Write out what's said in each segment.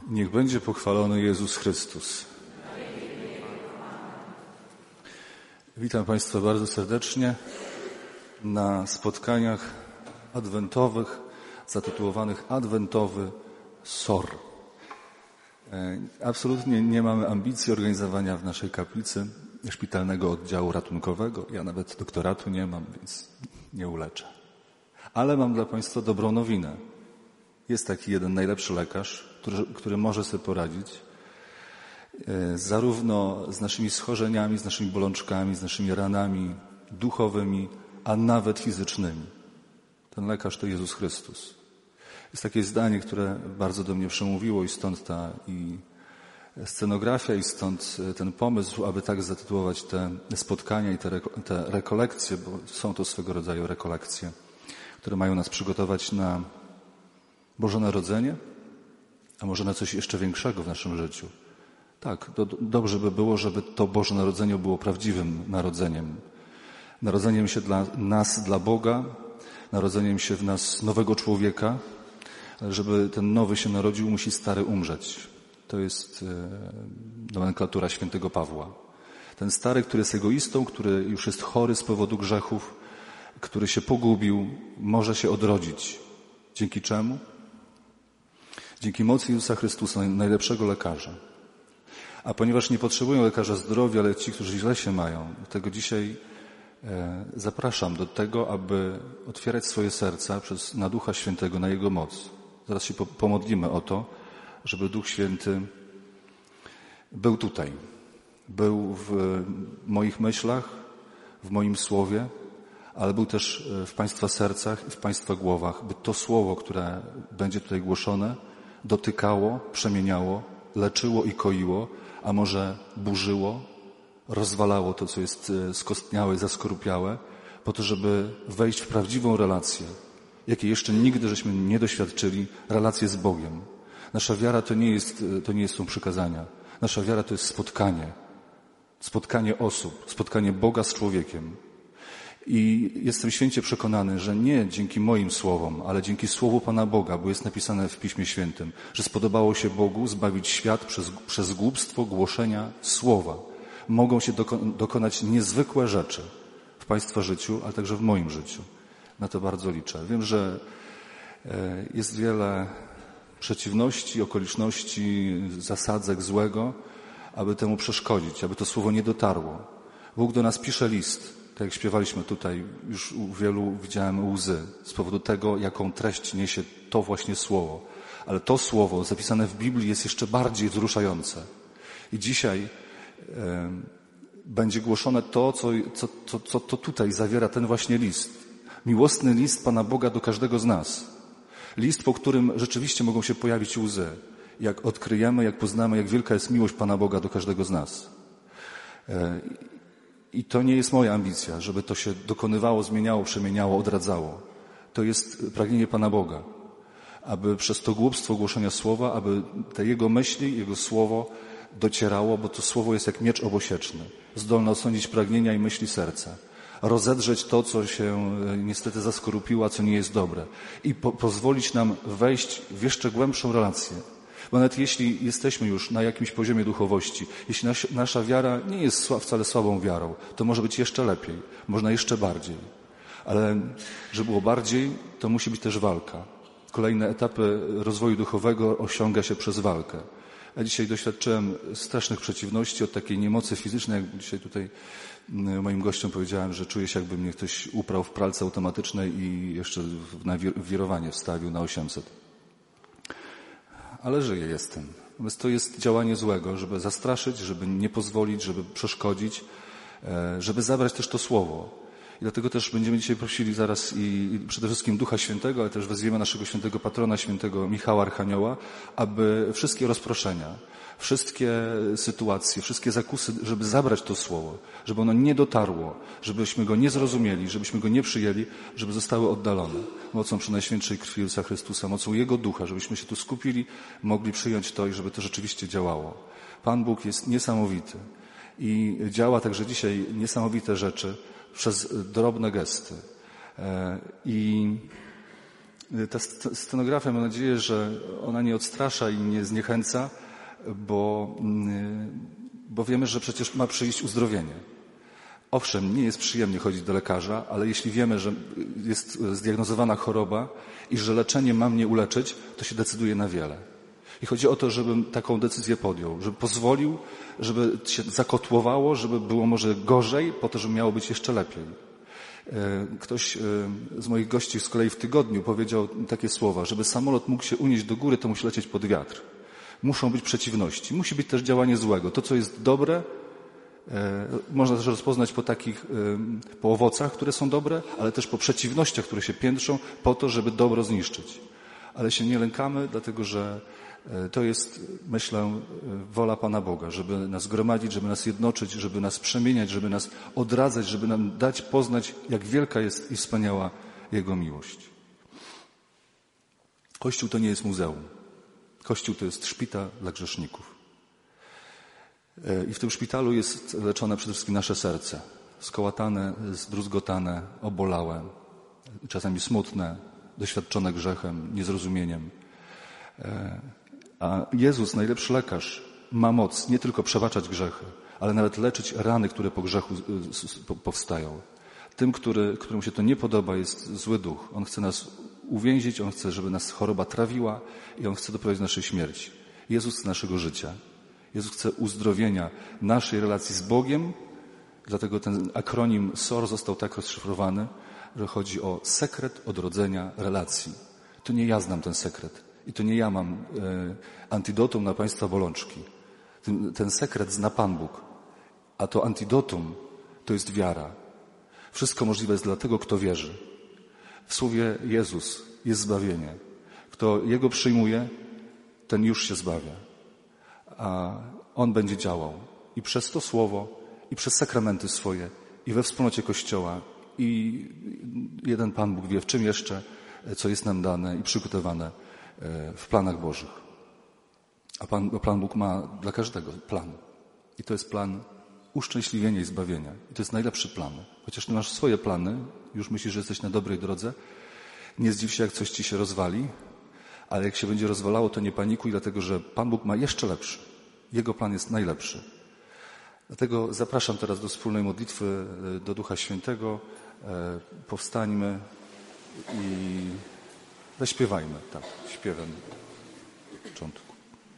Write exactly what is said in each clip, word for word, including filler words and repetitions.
Niech będzie pochwalony Jezus Chrystus. Witam Państwa bardzo serdecznie na spotkaniach adwentowych, zatytułowanych Adwentowy S O R. Absolutnie nie mamy ambicji organizowania w naszej kaplicy szpitalnego oddziału ratunkowego. Ja nawet doktoratu nie mam, więc nie uleczę. Ale mam dla Państwa dobrą nowinę. Jest taki jeden najlepszy lekarz, który, który może sobie poradzić zarówno z naszymi schorzeniami, z naszymi bolączkami, z naszymi ranami duchowymi, a nawet fizycznymi. Ten lekarz to Jezus Chrystus. Jest takie zdanie, które bardzo do mnie przemówiło i stąd ta i scenografia i stąd ten pomysł, aby tak zatytułować te spotkania i te, reko- te rekolekcje, bo są to swego rodzaju rekolekcje, które mają nas przygotować na Boże Narodzenie, a może na coś jeszcze większego w naszym życiu. Tak, do, dobrze by było, żeby to Boże Narodzenie było prawdziwym narodzeniem. Narodzeniem się dla nas, dla Boga, narodzeniem się w nas nowego człowieka, ale żeby ten nowy się narodził, musi stary umrzeć. To jest e, nomenklatura świętego Pawła. Ten stary, który jest egoistą, który już jest chory z powodu grzechów, który się pogubił, może się odrodzić. Dzięki czemu? Dzięki mocy Jezusa Chrystusa, najlepszego lekarza. A ponieważ nie potrzebują lekarza zdrowia, ale ci, którzy źle się mają, dlatego dzisiaj e, zapraszam do tego, aby otwierać swoje serca przez, na Ducha Świętego, na Jego moc. Zaraz się po, pomodlimy o to, żeby Duch Święty był tutaj. Był w moich myślach, w moim słowie, ale był też w Państwa sercach i w Państwa głowach, by to słowo, które będzie tutaj głoszone, dotykało, przemieniało, leczyło i koiło, a może burzyło, rozwalało to, co jest skostniałe, zaskorupiałe, po to, żeby wejść w prawdziwą relację, jakiej jeszcze nigdy żeśmy nie doświadczyli, relację z Bogiem. Nasza wiara to nie jest, to nie są przykazania. Nasza wiara to jest spotkanie. Spotkanie osób, spotkanie Boga z człowiekiem. I jestem święcie przekonany, że nie dzięki moim słowom, ale dzięki słowu Pana Boga, bo jest napisane w Piśmie Świętym, że spodobało się Bogu zbawić świat przez, przez głupstwo głoszenia słowa. Mogą się doko- dokonać niezwykłe rzeczy w Państwa życiu, ale także w moim życiu. Na to bardzo liczę. Wiem, że e, jest wiele przeciwności, okoliczności, zasadzek złego, aby temu przeszkodzić, aby to słowo nie dotarło. Bóg do nas pisze list. Tak jak śpiewaliśmy tutaj, już u wielu widziałem łzy z powodu tego, jaką treść niesie to właśnie słowo. Ale to słowo zapisane w Biblii jest jeszcze bardziej wzruszające. I dzisiaj e, będzie głoszone to, co, co, co, co to tutaj zawiera ten właśnie list. Miłosny list Pana Boga do każdego z nas. List, po którym rzeczywiście mogą się pojawić łzy. Jak odkryjemy, jak poznamy, jak wielka jest miłość Pana Boga do każdego z nas. E, I to nie jest moja ambicja, żeby to się dokonywało, zmieniało, przemieniało, odradzało. To jest pragnienie Pana Boga, aby przez to głupstwo głoszenia słowa, aby te Jego myśli, Jego słowo docierało, bo to słowo jest jak miecz obosieczny, zdolne osądzić pragnienia i myśli serca, rozedrzeć to, co się niestety zaskorupiło, co nie jest dobre i po- pozwolić nam wejść w jeszcze głębszą relację. Bo nawet jeśli jesteśmy już na jakimś poziomie duchowości, jeśli nas, nasza wiara nie jest sła, wcale słabą wiarą, to może być jeszcze lepiej, można jeszcze bardziej. Ale żeby było bardziej, to musi być też walka. Kolejne etapy rozwoju duchowego osiąga się przez walkę. Ja dzisiaj doświadczyłem strasznych przeciwności od takiej niemocy fizycznej, jak dzisiaj tutaj moim gościom powiedziałem, że czuję się, jakby mnie ktoś uprał w pralce automatycznej i jeszcze na wirowanie wstawił na osiemset. Ale żyję jestem. Więc to jest działanie złego, żeby zastraszyć, żeby nie pozwolić, żeby przeszkodzić, żeby zabrać też to słowo. I dlatego też będziemy dzisiaj prosili zaraz i przede wszystkim Ducha Świętego, ale też wezwiemy naszego świętego patrona, świętego Michała Archanioła, aby wszystkie rozproszenia, wszystkie sytuacje, wszystkie zakusy, żeby zabrać to słowo, żeby ono nie dotarło, żebyśmy go nie zrozumieli, żebyśmy go nie przyjęli, żeby zostały oddalone mocą Przenajświętszej krwi Jezusa Chrystusa, mocą Jego Ducha, żebyśmy się tu skupili, mogli przyjąć to i żeby to rzeczywiście działało. Pan Bóg jest niesamowity i działa także dzisiaj niesamowite rzeczy przez drobne gesty. I Ta scenografia, mam nadzieję, że ona nie odstrasza i nie zniechęca, bo, bo wiemy, że przecież ma przyjść uzdrowienie. Owszem, nie jest przyjemnie chodzić do lekarza, ale jeśli wiemy, że jest zdiagnozowana choroba i że leczenie ma mnie uleczyć, to się decyduje na wiele. I chodzi o to, żebym taką decyzję podjął, żeby pozwolił, żeby się zakotłowało, żeby było może gorzej, po to, żeby miało być jeszcze lepiej. Ktoś z moich gości z kolei w tygodniu powiedział takie słowa, żeby samolot mógł się unieść do góry, to musi lecieć pod wiatr. Muszą być przeciwności. Musi być też działanie złego. To, co jest dobre, można też rozpoznać po takich, po owocach, które są dobre, ale też po przeciwnościach, które się piętrzą, po to, żeby dobro zniszczyć. Ale się nie lękamy, dlatego że to jest, myślę, wola Pana Boga, żeby nas gromadzić, żeby nas jednoczyć, żeby nas przemieniać, żeby nas odradzać, żeby nam dać poznać, jak wielka jest i wspaniała Jego miłość. Kościół to nie jest muzeum. Kościół to jest szpital dla grzeszników. I w tym szpitalu jest leczone przede wszystkim nasze serce. Skołatane, zdruzgotane, obolałe, czasami smutne, doświadczone grzechem, niezrozumieniem. A Jezus, najlepszy lekarz, ma moc nie tylko przebaczać grzechy, ale nawet leczyć rany, które po grzechu powstają. Tym, który, któremu się to nie podoba, jest zły duch. On chce nas uwięzić, on chce, żeby nas choroba trawiła i on chce doprowadzić do naszej śmierci. Jezus chce naszego życia. Jezus chce uzdrowienia naszej relacji z Bogiem, dlatego ten akronim S O R został tak rozszyfrowany, że chodzi o sekret odrodzenia relacji. To nie ja znam ten sekret i to nie ja mam e, antidotum na Państwa bolączki. Ten, ten sekret zna Pan Bóg, a to antidotum to jest wiara. Wszystko możliwe jest dla tego, kto wierzy. W słowie Jezus jest zbawienie. Kto Jego przyjmuje, ten już się zbawia. A On będzie działał i przez to słowo, i przez sakramenty swoje, i we wspólnocie Kościoła, i jeden Pan Bóg wie, w czym jeszcze, co jest nam dane i przygotowane w planach Bożych. A Pan, Pan Bóg ma dla każdego plan. I to jest plan uszczęśliwienia i zbawienia. I to jest najlepszy plan. Chociaż ty masz swoje plany, już myślisz, że jesteś na dobrej drodze, nie zdziw się, jak coś ci się rozwali, ale jak się będzie rozwalało, to nie panikuj, dlatego że Pan Bóg ma jeszcze lepszy. Jego plan jest najlepszy. Dlatego zapraszam teraz do wspólnej modlitwy do Ducha Świętego. Powstańmy i zaśpiewajmy, tak, śpiewem na początku.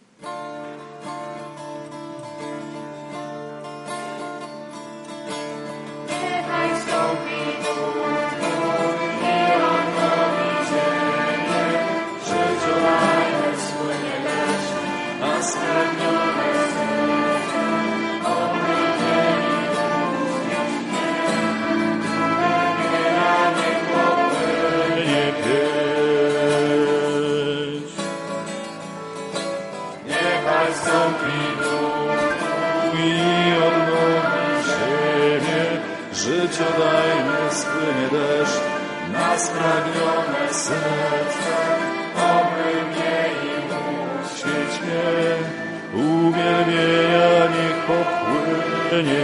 Życiodajny spłynie deszcz na spragnione serce, oby mnie i uświeć mnie, uwielbienia niech popłynie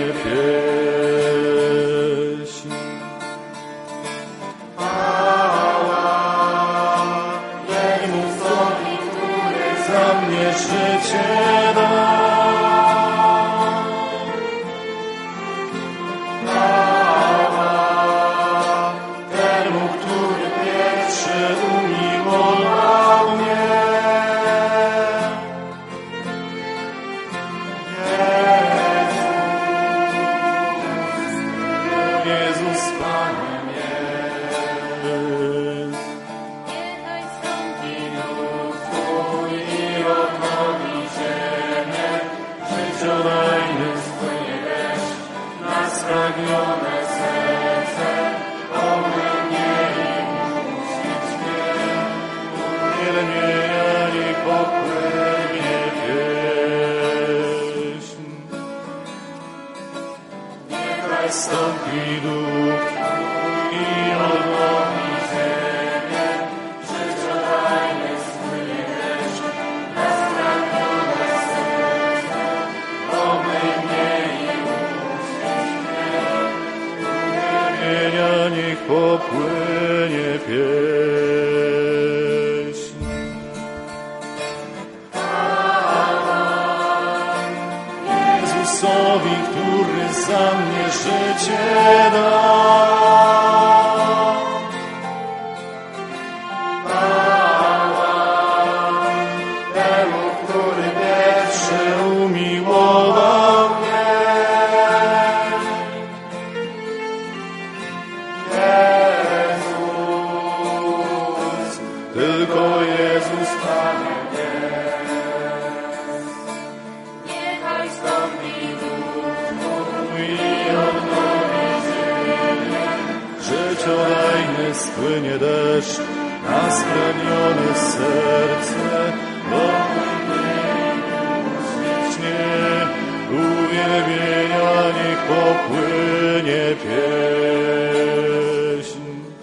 pieśń. Chwała Jemu Zowi, który za mnie życie da. Niech popłynie pieśń. Jezusowi, który za mnie życie dał. Chwała temu, który pierwszy umiłował mnie. Jezus, tylko Jezus Panie. Życiodajny spłynie deszcz na spragnione serce, wiecznie uwielbienia niech popłynie pieśń.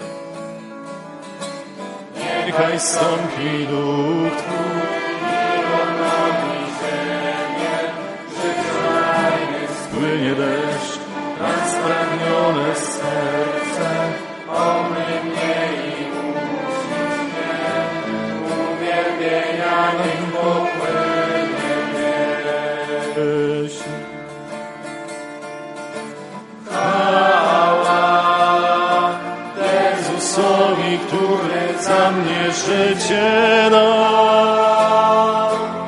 Niechaj stąpi duch Twój i odnowi ziemię, życiodajny spłynie deszcz na spragnione serce, omyj mnie i uśmiech mnie, uwielbienia niech popłynie pieśń. Chwała Jezusowi, który za mnie życie dał.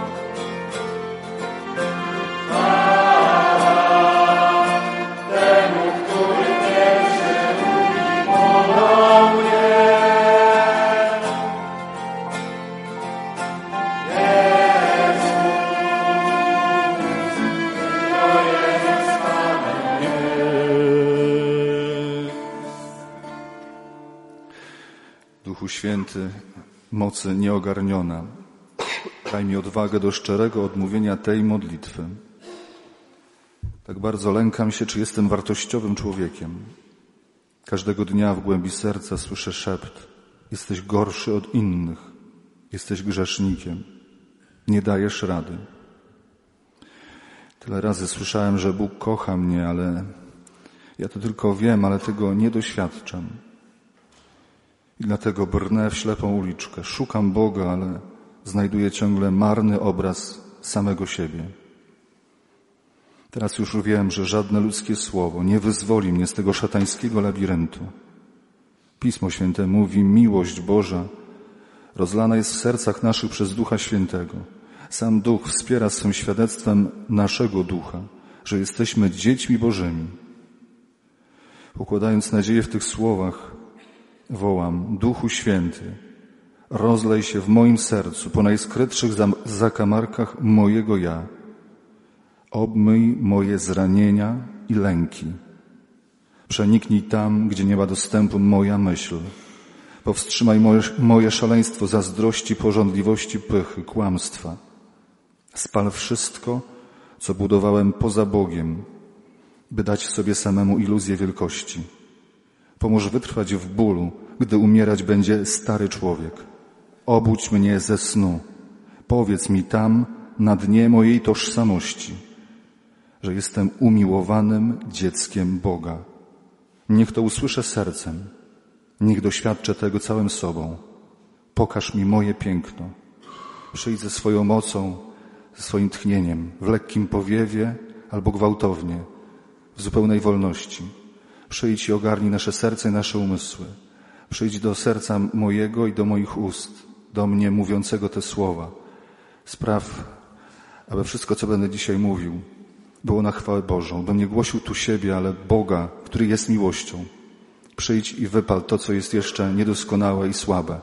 Duchu Święty, mocy nieogarniona, daj mi odwagę do szczerego odmówienia tej modlitwy. Tak bardzo lękam się, czy jestem wartościowym człowiekiem. Każdego dnia w głębi serca słyszę szept: jesteś gorszy od innych, jesteś grzesznikiem, nie dajesz rady. Tyle razy słyszałem, że Bóg kocha mnie, ale ja to tylko wiem, ale tego nie doświadczam. I dlatego brnę w ślepą uliczkę. Szukam Boga, ale znajduję ciągle marny obraz samego siebie. Teraz już wiem, że żadne ludzkie słowo nie wyzwoli mnie z tego szatańskiego labiryntu. Pismo Święte mówi: miłość Boża rozlana jest w sercach naszych przez Ducha Świętego. Sam Duch wspiera swym świadectwem naszego ducha, że jesteśmy dziećmi Bożymi. Pokładając nadzieję w tych słowach, wołam: Duchu Święty, rozlej się w moim sercu po najskrytszych zakamarkach mojego ja. Obmyj moje zranienia i lęki. Przeniknij tam, gdzie nie ma dostępu moja myśl. Powstrzymaj moje, moje szaleństwo zazdrości, pożądliwości, pychy, kłamstwa. Spal wszystko, co budowałem poza Bogiem, by dać sobie samemu iluzję wielkości. Pomóż wytrwać w bólu, gdy umierać będzie stary człowiek. Obudź mnie ze snu. Powiedz mi tam, na dnie mojej tożsamości, że jestem umiłowanym dzieckiem Boga. Niech to usłyszę sercem. Niech doświadczę tego całym sobą. Pokaż mi moje piękno. Przyjdź ze swoją mocą, ze swoim tchnieniem, w lekkim powiewie albo gwałtownie, w zupełnej wolności. Przyjdź i ogarnij nasze serce i nasze umysły. Przyjdź do serca mojego i do moich ust, do mnie mówiącego te słowa. Spraw, aby wszystko, co będę dzisiaj mówił, było na chwałę Bożą. Bym nie głosił tu siebie, ale Boga, który jest miłością. Przyjdź i wypal to, co jest jeszcze niedoskonałe i słabe.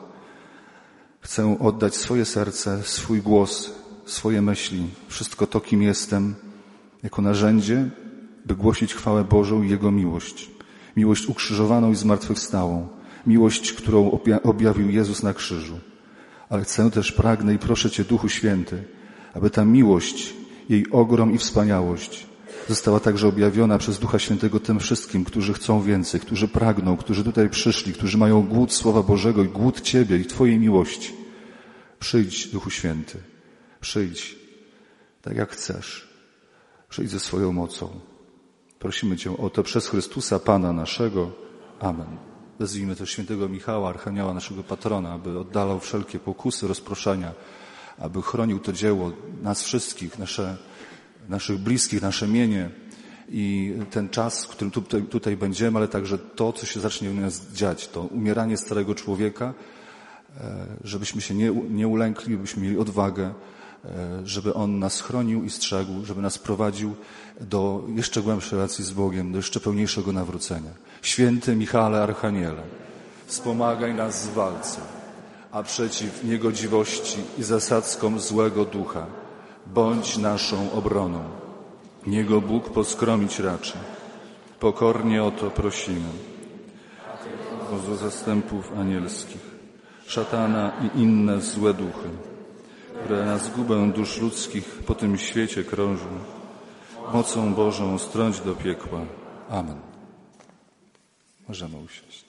Chcę oddać swoje serce, swój głos, swoje myśli, wszystko to, kim jestem, jako narzędzie, by głosić chwałę Bożą i Jego miłość. Miłość ukrzyżowaną i zmartwychwstałą. Miłość, którą objawił Jezus na krzyżu. Ale chcę też, pragnę i proszę Cię, Duchu Święty, aby ta miłość, jej ogrom i wspaniałość została także objawiona przez Ducha Świętego tym wszystkim, którzy chcą więcej, którzy pragną, którzy tutaj przyszli, którzy mają głód Słowa Bożego i głód Ciebie i Twojej miłości. Przyjdź, Duchu Święty, przyjdź tak jak chcesz. Przyjdź ze swoją mocą. Prosimy Cię o to przez Chrystusa, Pana naszego. Amen. Wezwijmy też świętego Michała, archanioła naszego patrona, aby oddalał wszelkie pokusy, rozproszenia, aby chronił to dzieło nas wszystkich, nasze naszych bliskich, nasze mienie i ten czas, w którym tutaj, tutaj będziemy, ale także to, co się zacznie u nas dziać, to umieranie starego człowieka, żebyśmy się nie, nie ulękli, żebyśmy mieli odwagę, żeby On nas chronił i strzegł, żeby nas prowadził do jeszcze głębszej relacji z Bogiem, do jeszcze pełniejszego nawrócenia. Święty Michale Archaniele, wspomagaj nas w walce, a przeciw niegodziwości i zasadzkom złego ducha bądź naszą obroną. Niego Bóg poskromić raczy. Pokornie o to prosimy. O zastępów anielskich, szatana i inne złe duchy, które na zgubę dusz ludzkich po tym świecie krążą, mocą Bożą strąć do piekła. Amen. Możemy usiąść.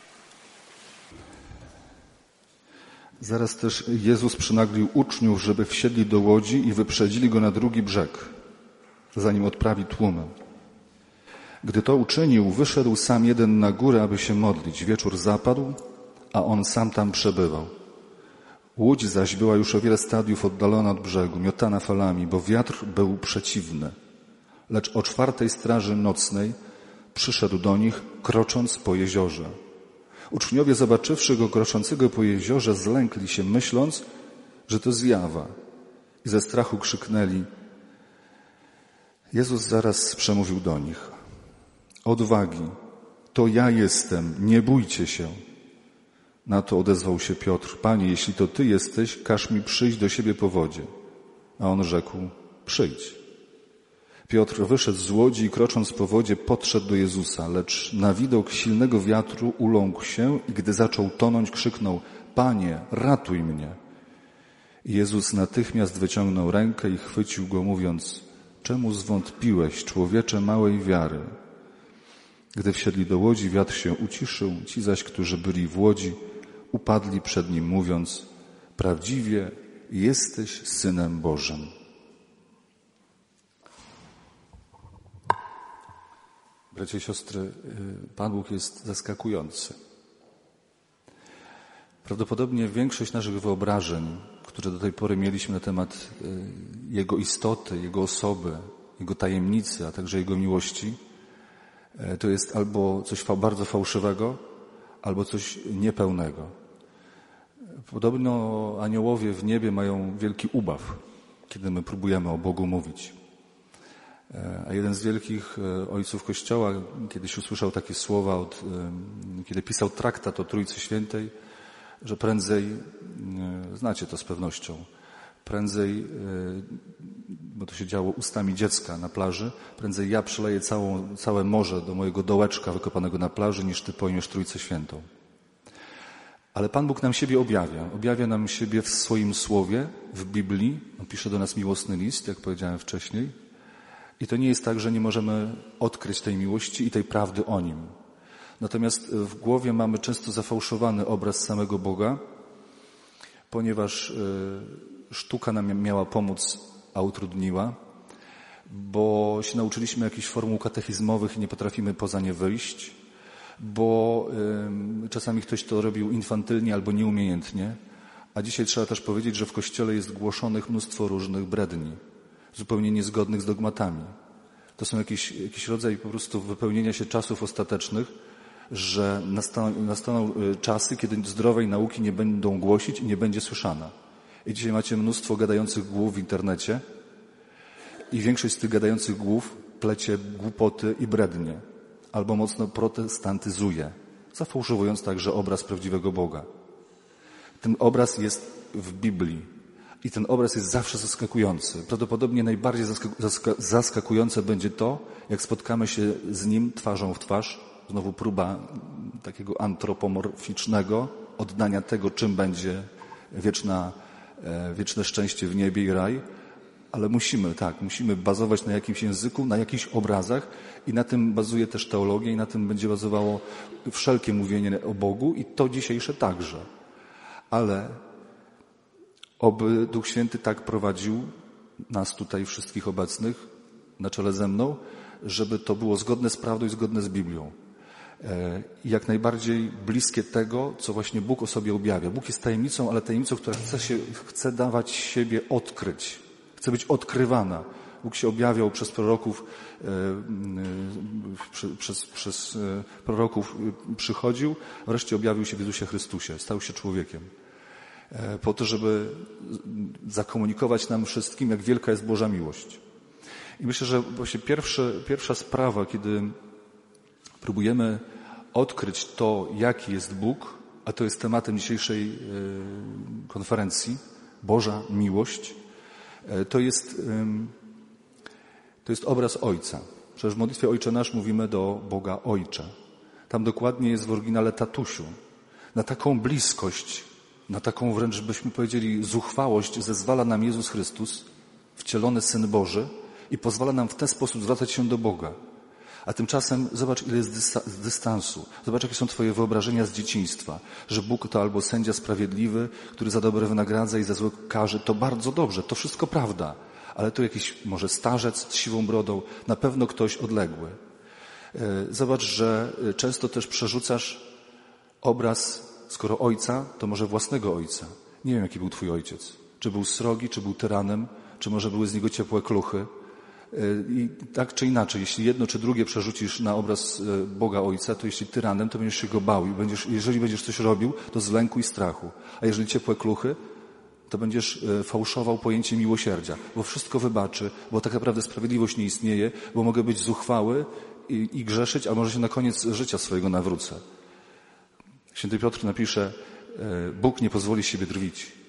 Zaraz też Jezus przynaglił uczniów, żeby wsiedli do łodzi i wyprzedzili Go na drugi brzeg, zanim odprawi tłumy. Gdy to uczynił, wyszedł sam jeden na górę, aby się modlić. Wieczór zapadł, a on sam tam przebywał. Łódź zaś była już o wiele stadiów oddalona od brzegu, miotana falami, bo wiatr był przeciwny. Lecz o czwartej straży nocnej przyszedł do nich, krocząc po jeziorze. Uczniowie, zobaczywszy go kroczącego po jeziorze, zlękli się, myśląc, że to zjawa. I ze strachu krzyknęli. Jezus zaraz przemówił do nich. Odwagi, to ja jestem, nie bójcie się. Na to odezwał się Piotr. Panie, jeśli to Ty jesteś, każ mi przyjść do siebie po wodzie. A on rzekł, przyjdź. Piotr wyszedł z łodzi i krocząc po wodzie podszedł do Jezusa, lecz na widok silnego wiatru uląkł się i gdy zaczął tonąć, krzyknął, Panie, ratuj mnie. I Jezus natychmiast wyciągnął rękę i chwycił go, mówiąc, czemu zwątpiłeś, człowiecze małej wiary? Gdy wsiedli do łodzi, wiatr się uciszył, ci zaś, którzy byli w łodzi, upadli przed nim, mówiąc, prawdziwie jesteś Synem Bożym. Bracia i siostry, Pan Bóg jest zaskakujący. Prawdopodobnie większość naszych wyobrażeń, które do tej pory mieliśmy na temat Jego istoty, Jego osoby, Jego tajemnicy, a także Jego miłości, to jest albo coś bardzo fałszywego, albo coś niepełnego. Podobno aniołowie w niebie mają wielki ubaw, kiedy my próbujemy o Bogu mówić. A jeden z wielkich ojców Kościoła kiedyś usłyszał takie słowa, od, kiedy pisał traktat o Trójcy Świętej, że prędzej, znacie to z pewnością, prędzej, bo to się działo ustami dziecka na plaży, prędzej ja przeleję całą, całe morze do mojego dołeczka wykopanego na plaży, niż Ty pojmiesz Trójcę Świętą. Ale Pan Bóg nam siebie objawia. Objawia nam siebie w swoim słowie, w Biblii. On pisze do nas miłosny list, jak powiedziałem wcześniej. I to nie jest tak, że nie możemy odkryć tej miłości i tej prawdy o Nim. Natomiast w głowie mamy często zafałszowany obraz samego Boga, ponieważ sztuka nam miała pomóc, a utrudniła, bo się nauczyliśmy jakichś formuł katechizmowych i nie potrafimy poza nie wyjść, bo y, czasami ktoś to robił infantylnie albo nieumiejętnie, a dzisiaj trzeba też powiedzieć, że w Kościele jest głoszonych mnóstwo różnych bredni, zupełnie niezgodnych z dogmatami. To są jakiś, jakiś rodzaj po prostu wypełnienia się czasów ostatecznych, że nastaną, nastaną czasy, kiedy zdrowej nauki nie będą głosić i nie będzie słyszana. I dzisiaj macie mnóstwo gadających głów w internecie i większość z tych gadających głów plecie głupoty i brednie, albo mocno protestantyzuje, zafałszowując także obraz prawdziwego Boga. Ten obraz jest w Biblii i ten obraz jest zawsze zaskakujący. Prawdopodobnie najbardziej zaskakujące będzie to, jak spotkamy się z Nim twarzą w twarz. Znowu próba takiego antropomorficznego oddania tego, czym będzie wieczna, wieczne szczęście w niebie i raj. Ale musimy, tak, musimy bazować na jakimś języku, na jakichś obrazach i na tym bazuje też teologia i na tym będzie bazowało wszelkie mówienie o Bogu i to dzisiejsze także. Ale oby Duch Święty tak prowadził nas tutaj wszystkich obecnych na czele ze mną, żeby to było zgodne z prawdą i zgodne z Biblią. I jak najbardziej bliskie tego, co właśnie Bóg o sobie objawia. Bóg jest tajemnicą, ale tajemnicą, która chce się, chce dawać siebie odkryć. Chce być odkrywana. Bóg się objawiał przez proroków, przez, przez proroków przychodził, wreszcie objawił się w Jezusie Chrystusie, stał się człowiekiem. Po to, żeby zakomunikować nam wszystkim, jak wielka jest Boża miłość. I myślę, że właśnie pierwszy, pierwsza sprawa, kiedy próbujemy odkryć to, jaki jest Bóg, a to jest tematem dzisiejszej konferencji, Boża miłość, to jest, to jest obraz Ojca. Przecież w modlitwie Ojcze Nasz mówimy do Boga Ojcze. Tam dokładnie jest w oryginale tatusiu. Na taką bliskość, na taką wręcz byśmy powiedzieli zuchwałość zezwala nam Jezus Chrystus, wcielony Syn Boży, i pozwala nam w ten sposób zwracać się do Boga. A tymczasem zobacz, ile jest dystansu. Zobacz, jakie są twoje wyobrażenia z dzieciństwa. Że Bóg to albo sędzia sprawiedliwy, który za dobre wynagradza i za złe karzy. To bardzo dobrze, to wszystko prawda. Ale to jakiś może starzec z siwą brodą, na pewno ktoś odległy. Zobacz, że często też przerzucasz obraz, skoro ojca, to może własnego ojca. Nie wiem, jaki był twój ojciec. Czy był srogi, czy był tyranem, czy może były z niego ciepłe kluchy. I tak czy inaczej, jeśli jedno czy drugie przerzucisz na obraz Boga Ojca, to jeśli tyranem, to będziesz się go bał i będziesz, jeżeli będziesz coś robił, to z lęku i strachu. A jeżeli ciepłe kluchy, to będziesz fałszował pojęcie miłosierdzia, bo wszystko wybaczy, bo tak naprawdę sprawiedliwość nie istnieje, bo mogę być zuchwały i, i grzeszyć, a może się na koniec życia swojego nawrócę. Święty Piotr napisze, Bóg nie pozwoli siebie drwić.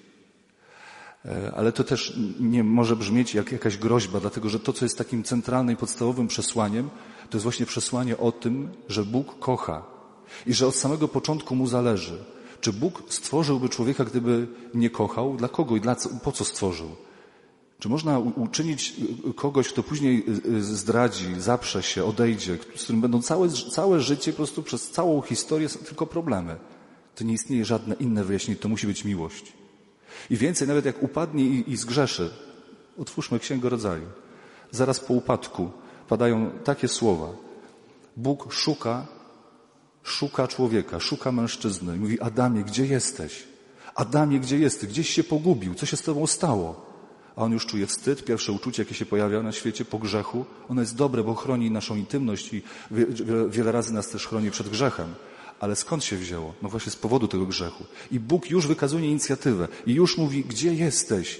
Ale to też nie może brzmieć jak jakaś groźba, dlatego że to, co jest takim centralnym i podstawowym przesłaniem, to jest właśnie przesłanie o tym, że Bóg kocha i że od samego początku mu zależy. Czy Bóg stworzyłby człowieka, gdyby nie kochał? Dla kogo i dla co, po co stworzył? Czy można uczynić kogoś, kto później zdradzi, zaprze się, odejdzie, z którym będą całe, całe życie, po prostu przez całą historię tylko problemy? To nie istnieje żadne inne wyjaśnienie, to musi być miłość. I więcej, nawet jak upadnie i, i zgrzeszy, otwórzmy Księgę Rodzaju. Zaraz po upadku padają takie słowa. Bóg szuka, szuka człowieka, szuka mężczyzny. I mówi, Adamie, gdzie jesteś? Adamie, gdzie jesteś? Gdzieś się pogubił. Co się z tobą stało? A on już czuje wstyd, pierwsze uczucie, jakie się pojawia na świecie po grzechu. Ono jest dobre, bo chroni naszą intymność i wie, wiele razy nas też chroni przed grzechem. Ale skąd się wzięło? No właśnie z powodu tego grzechu. I Bóg już wykazuje inicjatywę i już mówi, gdzie jesteś?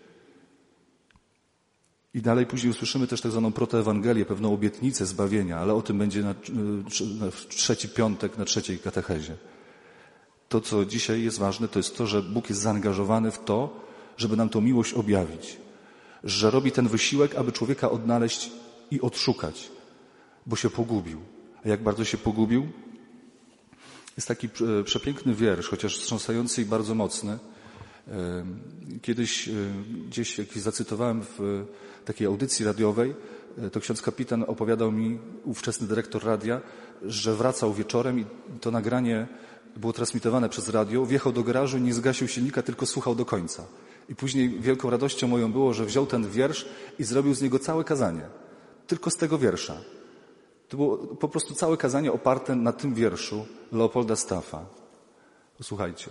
I dalej później usłyszymy też tak zwaną protoewangelię, pewną obietnicę zbawienia, ale o tym będzie na, na trzeci piątek, na trzeciej katechezie. To, co dzisiaj jest ważne, to jest to, że Bóg jest zaangażowany w to, żeby nam tą miłość objawić. Że robi ten wysiłek, aby człowieka odnaleźć i odszukać, bo się pogubił. A jak bardzo się pogubił? Jest taki przepiękny wiersz, chociaż wstrząsający i bardzo mocny. Kiedyś gdzieś jakiś zacytowałem w takiej audycji radiowej, to ksiądz kapitan opowiadał mi, ówczesny dyrektor radia, że wracał wieczorem i to nagranie było transmitowane przez radio, wjechał do garażu i nie zgasił silnika, tylko słuchał do końca. I później wielką radością moją było, że wziął ten wiersz i zrobił z niego całe kazanie. Tylko z tego wiersza. To było po prostu całe kazanie oparte na tym wierszu Leopolda Staffa. Posłuchajcie.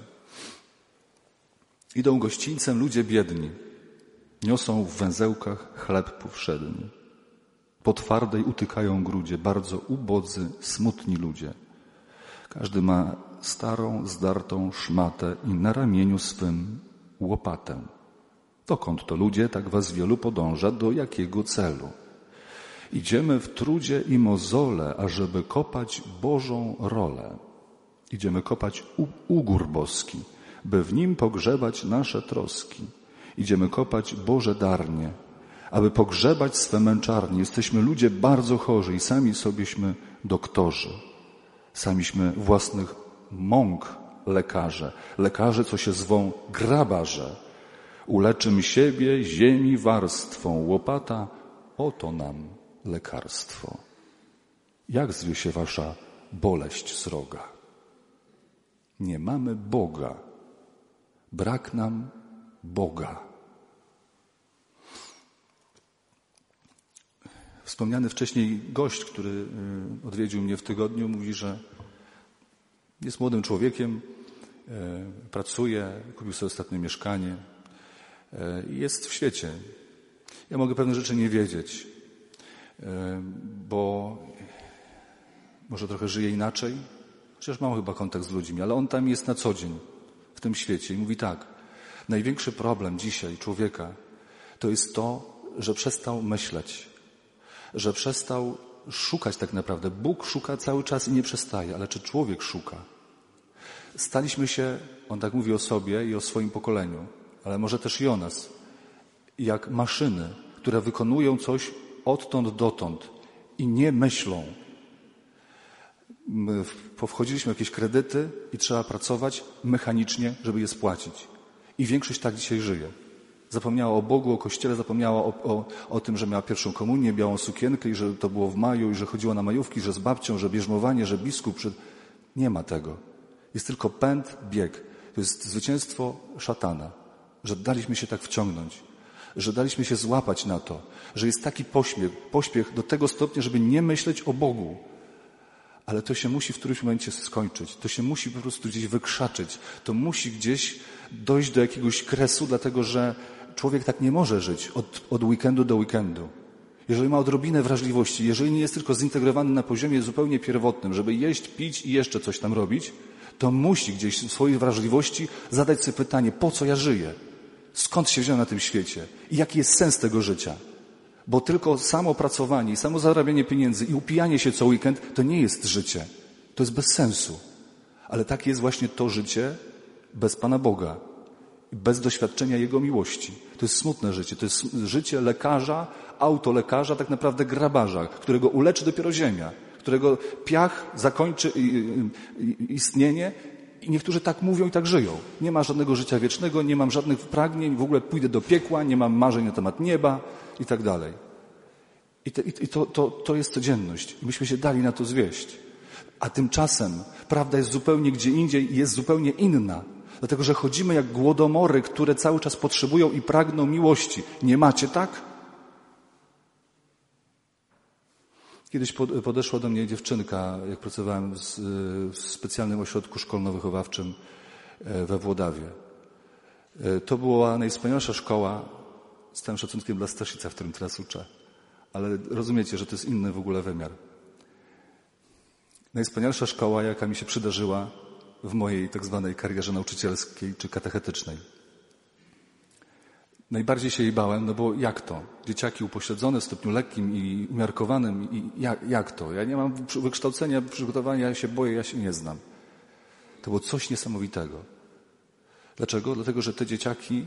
Idą gościńcem ludzie biedni. Niosą w węzełkach chleb powszedni. Po twardej utykają grudzie, bardzo ubodzy, smutni ludzie. Każdy ma starą, zdartą szmatę i na ramieniu swym łopatę. Dokąd to ludzie, tak was wielu podąża, do jakiego celu? Idziemy w trudzie i mozole, ażeby kopać Bożą rolę. Idziemy kopać ugór boski, by w nim pogrzebać nasze troski. Idziemy kopać Boże darnie, aby pogrzebać swe męczarnie. Jesteśmy ludzie bardzo chorzy i sami sobieśmy doktorzy. Samiśmy własnych mąk lekarze. Lekarze, co się zwą grabarze. Uleczym siebie ziemi warstwą. Łopata, oto nam lekarstwo. Jak zwie się wasza boleść sroga? Nie mamy Boga. Brak nam Boga. Wspomniany wcześniej gość, który odwiedził mnie w tygodniu, mówi, że jest młodym człowiekiem, pracuje, kupił sobie ostatnie mieszkanie i jest w świecie. Ja mogę pewne rzeczy nie wiedzieć, bo może trochę żyję inaczej, chociaż mam chyba kontakt z ludźmi, ale on tam jest na co dzień w tym świecie i mówi tak, największy problem dzisiaj człowieka to jest to, że przestał myśleć, że przestał szukać tak naprawdę. Bóg szuka cały czas i nie przestaje, ale czy człowiek szuka? Staliśmy się, on tak mówi o sobie i o swoim pokoleniu, ale może też i o nas, jak maszyny, które wykonują coś odtąd dotąd i nie myślą. My wchodziliśmy w jakieś kredyty i trzeba pracować mechanicznie, żeby je spłacić. I większość tak dzisiaj żyje. Zapomniała o Bogu, o Kościele, zapomniała o, o, o tym, że miała pierwszą komunię, białą sukienkę i że to było w maju i że chodziła na majówki, że z babcią, że bierzmowanie, że biskup. Że... Nie ma tego. Jest tylko pęd, bieg. To jest zwycięstwo szatana, że daliśmy się tak wciągnąć, że daliśmy się złapać na to, że jest taki pośpiech, pośpiech do tego stopnia, żeby nie myśleć o Bogu. Ale to się musi w którymś momencie skończyć. To się musi po prostu gdzieś wykrzaczyć. To musi gdzieś dojść do jakiegoś kresu, dlatego że człowiek tak nie może żyć od, od weekendu do weekendu. Jeżeli ma odrobinę wrażliwości, jeżeli nie jest tylko zintegrowany na poziomie zupełnie pierwotnym, żeby jeść, pić i jeszcze coś tam robić, to musi gdzieś w swojej wrażliwości zadać sobie pytanie, po co ja żyję? Skąd się wziąłem na tym świecie? I jaki jest sens tego życia? Bo tylko samo pracowanie i samo zarabianie pieniędzy i upijanie się co weekend to nie jest życie. To jest bez sensu. Ale takie jest właśnie to życie bez Pana Boga. Bez doświadczenia Jego miłości. To jest smutne życie. To jest życie lekarza, autolekarza, tak naprawdę grabarza, którego uleczy dopiero ziemia, którego piach zakończy istnienie i niektórzy tak mówią i tak żyją. Nie ma żadnego życia wiecznego, nie mam żadnych pragnień, w ogóle pójdę do piekła, nie mam marzeń na temat nieba i tak dalej. I, te, i to, to, to jest codzienność. I myśmy się dali na to zwieść. A tymczasem prawda jest zupełnie gdzie indziej i jest zupełnie inna. Dlatego, że chodzimy jak głodomory, które cały czas potrzebują i pragną miłości. Nie macie tak? Kiedyś podeszła do mnie dziewczynka, jak pracowałem w specjalnym ośrodku szkolno-wychowawczym we Włodawie. To była najwspanialsza szkoła, z całym szacunkiem dla Staszica, w którym teraz uczę. Ale rozumiecie, że to jest inny w ogóle wymiar. Najwspanialsza szkoła, jaka mi się przydarzyła w mojej tak zwanej karierze nauczycielskiej czy katechetycznej. Najbardziej się jej bałem, no bo jak to? Dzieciaki upośledzone w stopniu lekkim i umiarkowanym, i jak, jak to? Ja nie mam wykształcenia, przygotowania, ja się boję, ja się nie znam. To było coś niesamowitego. Dlaczego? Dlatego, że te dzieciaki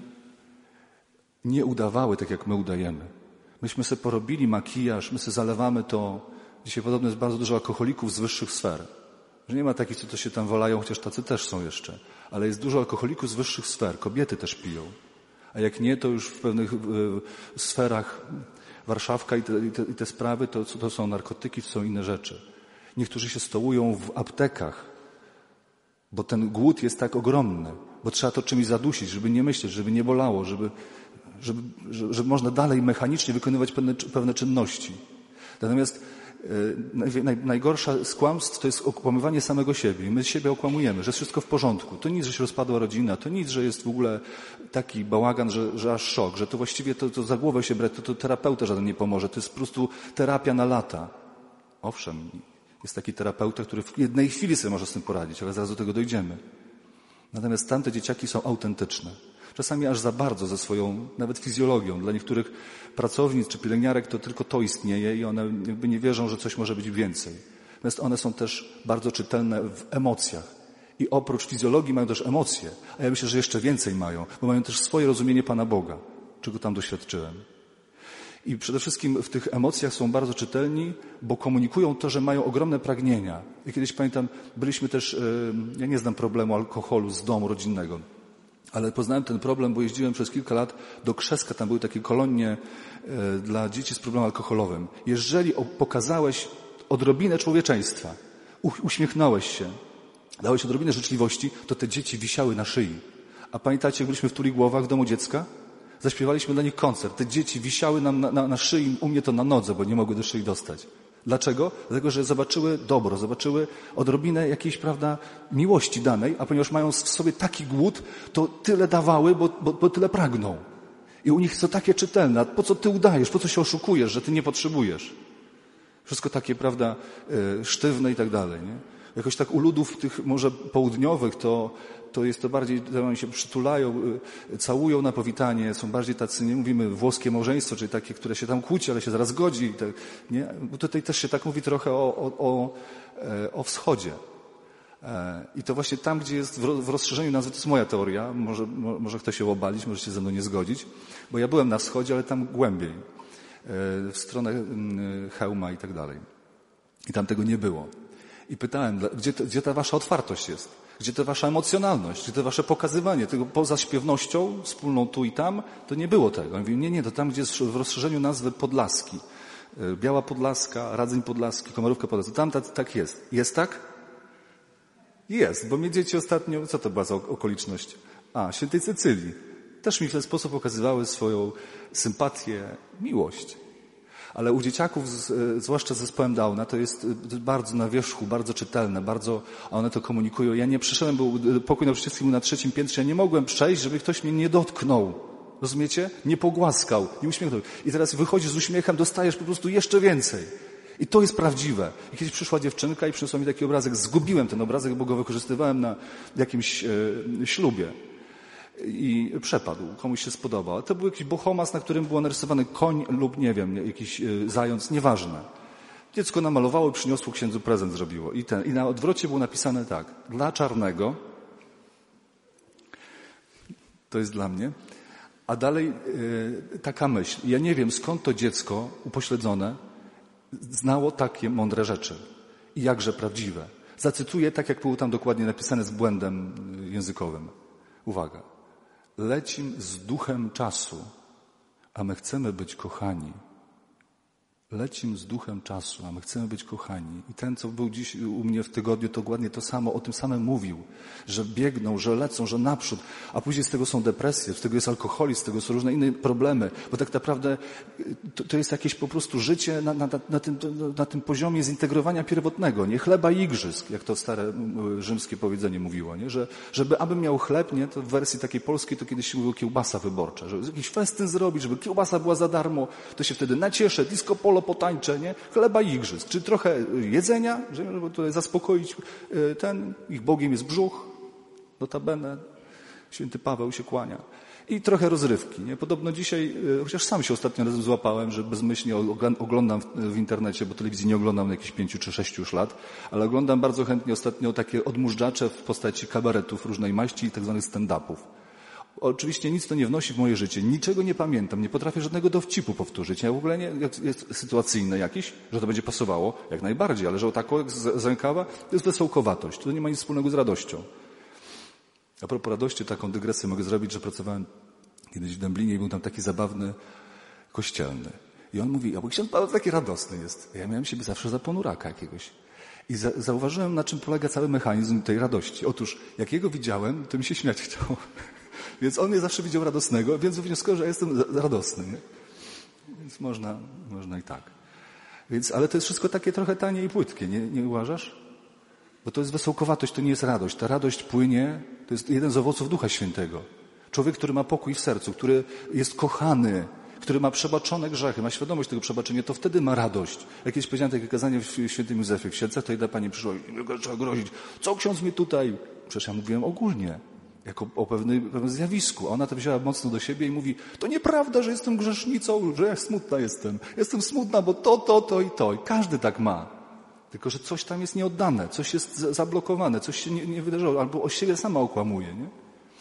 nie udawały tak, jak my udajemy. Myśmy sobie porobili makijaż, my sobie zalewamy to. Dzisiaj podobno jest bardzo dużo alkoholików z wyższych sfer. Że nie ma takich, co to się tam wolają, chociaż tacy też są jeszcze. Ale jest dużo alkoholików z wyższych sfer. Kobiety też piją. A jak nie, to już w pewnych y, sferach Warszawka i te, i te, i te sprawy, to, to są narkotyki, to są inne rzeczy. Niektórzy się stołują w aptekach, bo ten głód jest tak ogromny, bo trzeba to czymś zadusić, żeby nie myśleć, żeby nie bolało, żeby, żeby, żeby, żeby można dalej mechanicznie wykonywać pewne, pewne czynności. Natomiast y, naj, najgorsza z kłamstw to jest okłamywanie samego siebie. I my siebie okłamujemy, że jest wszystko w porządku. To nic, że się rozpadła rodzina, to nic, że jest w ogóle taki bałagan, że, że aż szok, że to właściwie to, to za głowę się brać, to, to terapeuta żaden nie pomoże. To jest po prostu terapia na lata. Owszem, jest taki terapeuta, który w jednej chwili sobie może z tym poradzić, ale zaraz do tego dojdziemy. Natomiast tamte dzieciaki są autentyczne. Czasami aż za bardzo ze swoją nawet fizjologią. Dla niektórych pracownic czy pielęgniarek to tylko to istnieje i one jakby nie wierzą, że coś może być więcej. Natomiast one są też bardzo czytelne w emocjach. I oprócz fizjologii mają też emocje. A ja myślę, że jeszcze więcej mają, bo mają też swoje rozumienie Pana Boga, czego tam doświadczyłem. I przede wszystkim w tych emocjach są bardzo czytelni, bo komunikują to, że mają ogromne pragnienia. I kiedyś pamiętam, byliśmy też, ja nie znam problemu alkoholu z domu rodzinnego, ale poznałem ten problem, bo jeździłem przez kilka lat do Krzeska, tam były takie kolonie dla dzieci z problemem alkoholowym. Jeżeli pokazałeś odrobinę człowieczeństwa, uśmiechnąłeś się, dałeś odrobinę życzliwości, to te dzieci wisiały na szyi. A pamiętacie, jak byliśmy w Tuligłowach w domu dziecka? Zaśpiewaliśmy dla nich koncert. Te dzieci wisiały nam na, na, na szyi, u mnie to na nodze, bo nie mogły do szyi dostać. Dlaczego? Dlatego, że zobaczyły dobro, zobaczyły odrobinę jakiejś, prawda, miłości danej, a ponieważ mają w sobie taki głód, to tyle dawały, bo, bo, bo tyle pragną. I u nich jest to takie czytelne. A po co ty udajesz? Po co się oszukujesz, że ty nie potrzebujesz? Wszystko takie, prawda, sztywne i tak dalej, nie? Jakoś tak u ludów tych może południowych to, to jest to bardziej, oni się przytulają, całują na powitanie, są bardziej tacy, nie mówimy włoskie małżeństwo, czyli takie, które się tam kłóci, ale się zaraz godzi. Tak, nie? Bo tutaj też się tak mówi trochę o, o, o, o wschodzie. I to właśnie tam, gdzie jest w rozszerzeniu nazwy, to jest moja teoria, może, może ktoś się obalić, może się ze mną nie zgodzić, bo ja byłem na wschodzie, ale tam głębiej, w stronę Chełma i tak dalej. I tam tego nie było. I pytałem, gdzie, to, gdzie ta wasza otwartość jest? Gdzie ta wasza emocjonalność? Gdzie to wasze pokazywanie? Tego poza śpiewnością, wspólną tu i tam, to nie było tego. On mówi, nie, nie, to tam, gdzie jest w rozszerzeniu nazwy Podlaski. Biała Podlaska, Radzeń Podlaski, Komorówka Podlaska. Tam tak, tak jest. Jest tak? Jest, bo mnie dzieci ostatnio, co to była za okoliczność? A, Świętej Cecylii. Też mi w ten sposób okazywały swoją sympatię, miłość. Ale u dzieciaków, zwłaszcza z zespołem Downa, to jest bardzo na wierzchu, bardzo czytelne, bardzo, a one to komunikują. Ja nie przyszedłem, był pokój nauczycielski był na trzecim piętrze, ja nie mogłem przejść, żeby ktoś mnie nie dotknął. Rozumiecie? Nie pogłaskał, nie uśmiechnął. I teraz wychodzisz z uśmiechem, dostajesz po prostu jeszcze więcej. I to jest prawdziwe. I kiedyś przyszła dziewczynka i przyniosła mi taki obrazek. Zgubiłem ten obrazek, bo go wykorzystywałem na jakimś e, ślubie. I przepadł. Komuś się spodobał. To był jakiś bohomas, na którym był narysowany koń lub, nie wiem, jakiś e, zając. Nieważne. Dziecko namalowało i przyniosło księdzu prezent, zrobiło. I, ten, I na odwrocie było napisane tak. Dla czarnego. To jest dla mnie. A dalej e, taka myśl. Ja nie wiem, skąd to dziecko upośledzone znało takie mądre rzeczy i jakże prawdziwe. Zacytuję tak, jak było tam dokładnie napisane z błędem językowym. Uwaga. Lecim z duchem czasu, a my chcemy być kochani. Lecim z duchem czasu, a my chcemy być kochani. I ten, co był dziś u mnie w tygodniu, to dokładnie to samo, o tym samym mówił. Że biegną, że lecą, że naprzód. A później z tego są depresje, z tego jest alkoholizm, z tego są różne inne problemy. Bo tak naprawdę to, to jest jakieś po prostu życie na, na, na, tym, na tym poziomie zintegrowania pierwotnego. Nie chleba i igrzysk, jak to stare rzymskie powiedzenie mówiło. Nie? Że, żeby abym miał chleb, nie? To w wersji takiej polskiej to kiedyś się mówiło kiełbasa wyborcza. Żeby jakiś festyn zrobić, żeby kiełbasa była za darmo, to się wtedy nacieszę, disco polo, potańczenie, chleba i igrzysk, czy trochę jedzenia, żeby tutaj zaspokoić ten, ich Bogiem jest brzuch, notabene, święty Paweł się kłania. I trochę rozrywki. Nie? Podobno dzisiaj, chociaż sam się ostatnio razem złapałem, że bezmyślnie oglądam w internecie, bo telewizji nie oglądam jakieś pięciu czy sześciu już lat, ale oglądam bardzo chętnie ostatnio takie odmóżdżacze w postaci kabaretów różnej maści i tak zwanych stand-upów. Oczywiście nic to nie wnosi w moje życie, niczego nie pamiętam, nie potrafię żadnego dowcipu powtórzyć. Ja w ogóle nie, jest sytuacyjny jakiś, że to będzie pasowało, jak najbardziej, ale że o taką jak z rękawa, to jest wesołkowatość, to nie ma nic wspólnego z radością. A propos radości, taką dygresję mogę zrobić, że pracowałem kiedyś w Dęblinie i był tam taki zabawny kościelny. I on mówi, a bo ksiądz Paweł taki radosny jest. Ja miałem siebie zawsze za ponuraka jakiegoś. I za, zauważyłem, na czym polega cały mechanizm tej radości. Otóż, jak jego widziałem, to mi się śmiać chciało. Więc on mnie zawsze widział radosnego, więc wnioskował, że ja jestem radosny. Nie? Więc można, można i tak. Więc, ale to jest wszystko takie trochę tanie i płytkie, nie, nie uważasz? Bo to jest wesołkowatość, to nie jest radość. Ta radość płynie, to jest jeden z owoców Ducha Świętego. Człowiek, który ma pokój w sercu, który jest kochany, który ma przebaczone grzechy, ma świadomość tego przebaczenia, to wtedy ma radość. Jak kiedyś powiedziałem takie kazanie w świętym Józefie w Siedlcach, to jedna pani przyszła i trzeba grozić. Co ksiądz mi tutaj? Przecież ja mówiłem ogólnie. Jako o pewnym, pewnym zjawisku. A ona to wzięła mocno do siebie i mówi, to nieprawda, że jestem grzesznicą, że ja smutna jestem. Jestem smutna, bo to, to, to i to. I każdy tak ma. Tylko, że coś tam jest nieoddane, coś jest zablokowane, coś się nie, nie wydarzyło, albo o siebie sama okłamuje, nie?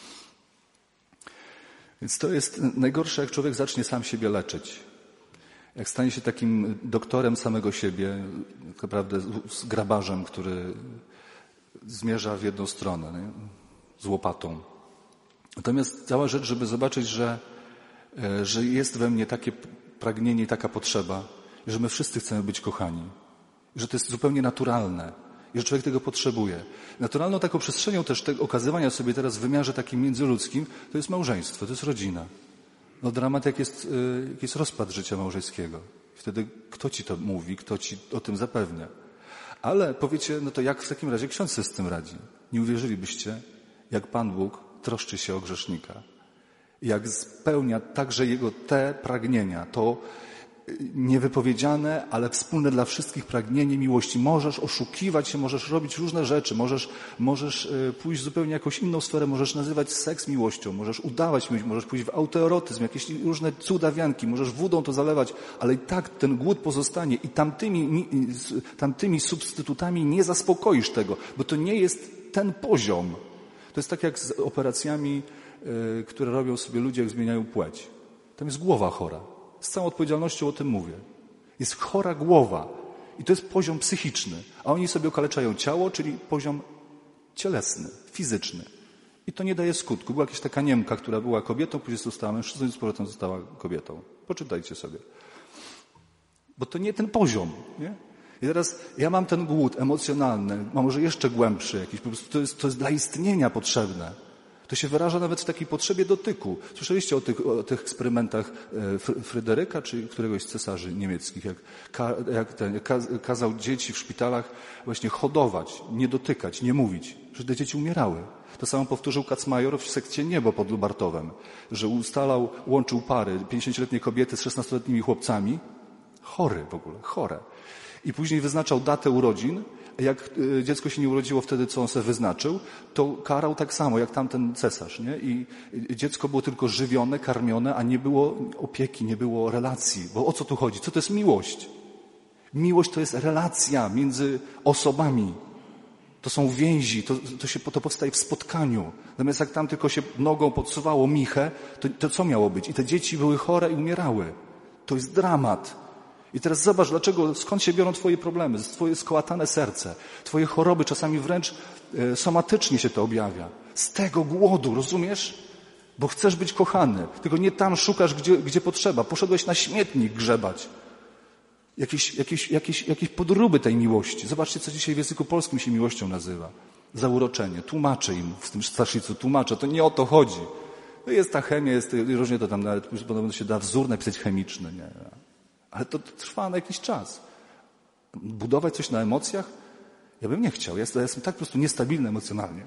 Więc to jest najgorsze, jak człowiek zacznie sam siebie leczyć. Jak stanie się takim doktorem samego siebie, tak naprawdę z grabarzem, który zmierza w jedną stronę, nie? Z łopatą. Natomiast cała rzecz, żeby zobaczyć, że, że jest we mnie takie pragnienie i taka potrzeba, że my wszyscy chcemy być kochani, że to jest zupełnie naturalne i że człowiek tego potrzebuje. Naturalną taką przestrzenią też tego okazywania sobie teraz w wymiarze takim międzyludzkim to jest małżeństwo, to jest rodzina. No dramat jak jest, jak jest rozpad życia małżeńskiego. Wtedy kto ci to mówi, kto ci o tym zapewnia. Ale powiecie, no to jak w takim razie ksiądz sobie z tym radzi? Nie uwierzylibyście, jak Pan Bóg troszczy się o grzesznika. jak spełnia także jego te pragnienia, to niewypowiedziane, ale wspólne dla wszystkich pragnienie miłości. Możesz oszukiwać się, możesz robić różne rzeczy, możesz, możesz pójść w zupełnie jakąś inną sferę, możesz nazywać seks miłością, możesz udawać miłość, możesz pójść w autoerotyzm, jakieś różne cudawianki, możesz wodą to zalewać, ale i tak ten głód pozostanie i tamtymi, tamtymi substytutami nie zaspokoisz tego, bo to nie jest ten poziom. To jest tak jak z operacjami, które robią sobie ludzie, jak zmieniają płeć. Tam jest głowa chora. Z całą odpowiedzialnością o tym mówię. Jest chora głowa i to jest poziom psychiczny, a oni sobie okaleczają ciało, czyli poziom cielesny, fizyczny. I to nie daje skutku. Była jakaś taka Niemka, która była kobietą, później została mężczyzną i z powrotem została kobietą. Poczytajcie sobie. Bo to nie ten poziom, nie? I teraz ja mam ten głód emocjonalny, a może jeszcze głębszy jakiś, po prostu to jest, to jest dla istnienia potrzebne. To się wyraża nawet w takiej potrzebie dotyku. Słyszeliście o tych, o tych eksperymentach Fryderyka, czy któregoś z cesarzy niemieckich, jak, ka, jak ten, kazał dzieci w szpitalach właśnie hodować, nie dotykać, nie mówić, że te dzieci umierały. To samo powtórzył Kacmajor w sekcie Niebo pod Lubartowem, że ustalał, łączył pary, pięćdziesięcioletnie kobiety z szesnastoletnimi chłopcami, chory w ogóle, chore. I później wyznaczał datę urodzin. Jak dziecko się nie urodziło wtedy, co on sobie wyznaczył, to karał tak samo, jak tamten cesarz, nie? I dziecko było tylko żywione, karmione, a nie było opieki, nie było relacji. Bo o co tu chodzi? Co to jest miłość? Miłość to jest relacja między osobami. To są więzi, to, to, się, to powstaje w spotkaniu. Natomiast jak tam tylko się nogą podsuwało michę, to, to co miało być? I te dzieci były chore i umierały. To jest dramat. I teraz zobacz, dlaczego, skąd się biorą twoje problemy, twoje skołatane serce, twoje choroby, czasami wręcz e, somatycznie się to objawia. Z tego głodu, rozumiesz? Bo chcesz być kochany, tylko nie tam szukasz, gdzie, gdzie potrzeba. Poszedłeś na śmietnik grzebać. Jakieś, jakieś, jakieś, jakieś podróby tej miłości. Zobaczcie, co dzisiaj w języku polskim się miłością nazywa. Zauroczenie. Tłumaczę im w tym starszycu, tłumaczę. To nie o to chodzi. No jest ta chemia, jest, różnie to tam nawet, podobno się da wzór napisać chemiczny, nie? Ale to, to trwa na jakiś czas. Budować coś na emocjach? Ja bym nie chciał. Ja, ja jestem tak po prostu niestabilny emocjonalnie,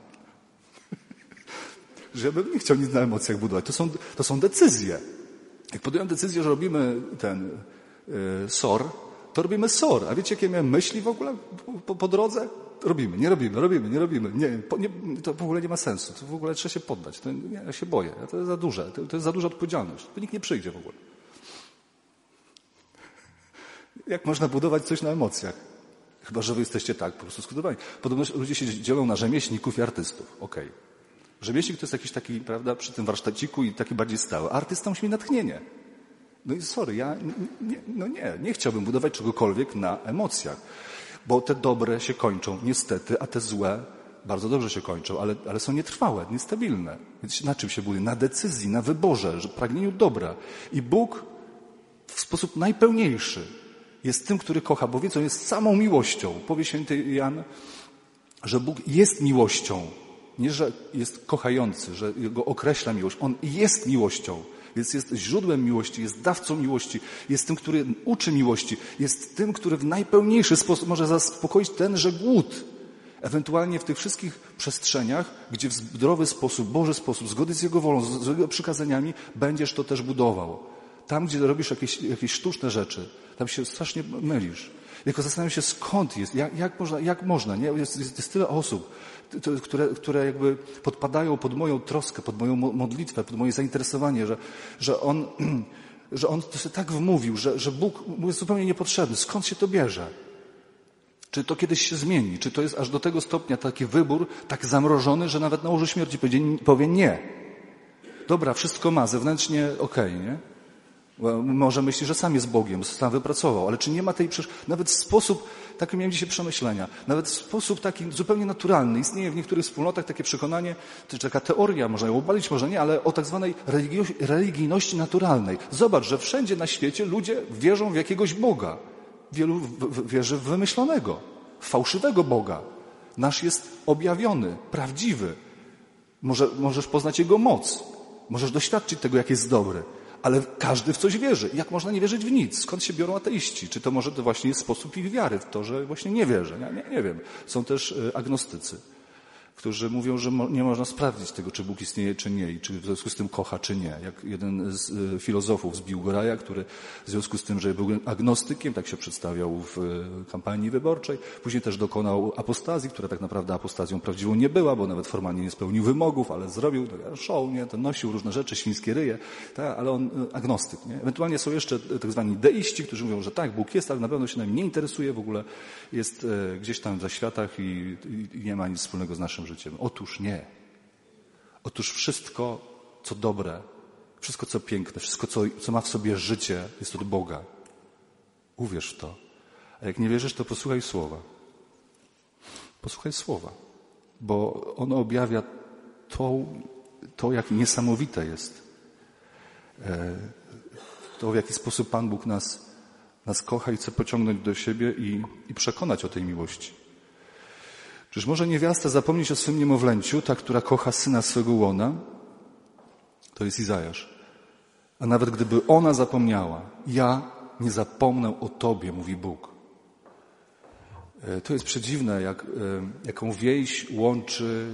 że ja bym nie chciał nic na emocjach budować. To są, to są decyzje. Jak podjąłem decyzję, że robimy ten y, S O R, to robimy S O R. A wiecie, jakie miałem myśli w ogóle po, po drodze? Robimy, nie robimy, robimy, nie robimy. Nie, po, nie, to w ogóle nie ma sensu. To w ogóle trzeba się poddać. To, nie, ja się boję. To jest za duże. To, to jest za duża odpowiedzialność. To nikt nie przyjdzie w ogóle. Jak można budować coś na emocjach? Chyba że wy jesteście tak po prostu skutowani. Podobno ludzie się dzielą na rzemieślników i artystów. Okej. Okay. Rzemieślnik to jest jakiś taki, prawda, przy tym warsztaciku i taki bardziej stały. Artysta musi mieć natchnienie. No i sorry, ja nie, no nie, nie chciałbym budować czegokolwiek na emocjach. Bo te dobre się kończą, niestety, a te złe bardzo dobrze się kończą, ale, ale są nietrwałe, niestabilne. Więc na czym się buduje? Na decyzji, na wyborze, że pragnieniu dobra. I Bóg w sposób najpełniejszy jest tym, który kocha, bo wiedzą, jest samą miłością. Powie święty Jan, że Bóg jest miłością. Nie, że jest kochający, że go określa miłość. On jest miłością. Więc jest źródłem miłości, jest dawcą miłości, jest tym, który uczy miłości, jest tym, który w najpełniejszy sposób może zaspokoić tenże głód. Ewentualnie w tych wszystkich przestrzeniach, gdzie w zdrowy sposób, Boży sposób, zgodny z Jego wolą, z Jego przykazaniami, będziesz to też budował. Tam, gdzie robisz jakieś, jakieś sztuczne rzeczy, tam się strasznie mylisz. Tylko zastanawiam się, skąd jest, jak, jak można, jak można, nie? Jest, jest, jest tyle osób, to, które, które jakby podpadają pod moją troskę, pod moją modlitwę, pod moje zainteresowanie, że, że on, że on to sobie tak wmówił, że, że Bóg mu jest zupełnie niepotrzebny. Skąd się to bierze? Czy to kiedyś się zmieni? Czy to jest aż do tego stopnia taki wybór, tak zamrożony, że nawet na łożu śmierci powie, powie nie. Dobra, wszystko ma, zewnętrznie okej, okay, nie? Może myśli, że sam jest Bogiem, sam wypracował, ale czy nie ma tej przecież, nawet w sposób, takie miałem dzisiaj przemyślenia, nawet w sposób taki zupełnie naturalny, istnieje w niektórych wspólnotach takie przekonanie, to taka teoria, można ją obalić, może nie, ale o tak zwanej religio- religijności naturalnej. Zobacz, że wszędzie na świecie ludzie wierzą w jakiegoś Boga. Wielu w, w, wierzy w wymyślonego, fałszywego Boga. Nasz jest objawiony, prawdziwy. Może, możesz poznać Jego moc, możesz doświadczyć tego, jak jest dobry. Ale każdy w coś wierzy. Jak można nie wierzyć w nic? Skąd się biorą ateiści? Czy to może to właśnie jest sposób ich wiary w to, że właśnie nie wierzę? Ja nie, nie wiem. Są też agnostycy. którzy mówią, że mo- nie można sprawdzić tego, czy Bóg istnieje, czy nie i czy w związku z tym kocha, czy nie. Jak jeden z y, filozofów z Biłgoraja, który w związku z tym, że był agnostykiem, tak się przedstawiał w y, kampanii wyborczej, później też dokonał apostazji, która tak naprawdę apostazją prawdziwą nie była, bo nawet formalnie nie spełnił wymogów, ale zrobił show, nie? To nosił różne rzeczy, świńskie ryje, tak? Ale on y, agnostyk. Nie? Ewentualnie są jeszcze tak zwani deiści, którzy mówią, że tak, Bóg jest, ale na pewno się nam nie interesuje, w ogóle jest y, gdzieś tam w zaświatach i, i, i nie ma nic wspólnego z naszym życiem. Otóż nie. Otóż wszystko, co dobre, wszystko, co piękne, wszystko, co, co ma w sobie życie, jest od Boga. Uwierz w to. A jak nie wierzysz, to posłuchaj słowa. Posłuchaj słowa. Bo ono objawia to, to jak niesamowite jest. To, w jaki sposób Pan Bóg nas, nas kocha i chce pociągnąć do siebie i, i przekonać o tej miłości. Czyż może niewiasta zapomnieć o swym niemowlęciu, ta, która kocha syna swego łona? To jest Izajasz. A nawet gdyby ona zapomniała, ja nie zapomnę o Tobie, mówi Bóg. To jest przedziwne, jak, jaką więź łączy,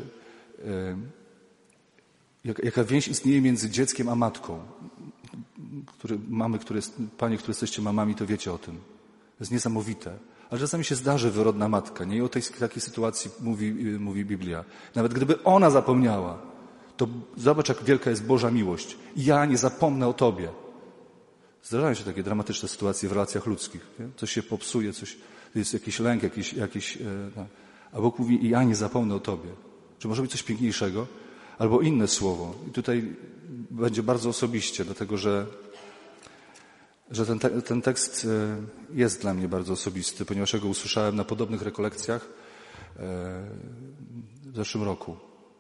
jak, jaka więź istnieje między dzieckiem a matką. Który, mamy, które, panie, które jesteście mamami, to wiecie o tym. To jest niesamowite. Ale czasami się zdarzy wyrodna matka, nie? I o tej takiej sytuacji mówi, mówi Biblia. Nawet gdyby ona zapomniała, to zobacz, jak wielka jest Boża miłość. Ja nie zapomnę o Tobie. Zdarzają się takie dramatyczne sytuacje w relacjach ludzkich. Nie? Coś się popsuje, coś, jest jakiś lęk, jakiś, jakiś no. A Bóg mówi, ja nie zapomnę o Tobie. Czy może być coś piękniejszego? Albo inne słowo. I tutaj będzie bardzo osobiście, dlatego że że ten, te, ten tekst jest dla mnie bardzo osobisty, ponieważ ja go usłyszałem na podobnych rekolekcjach w zeszłym roku.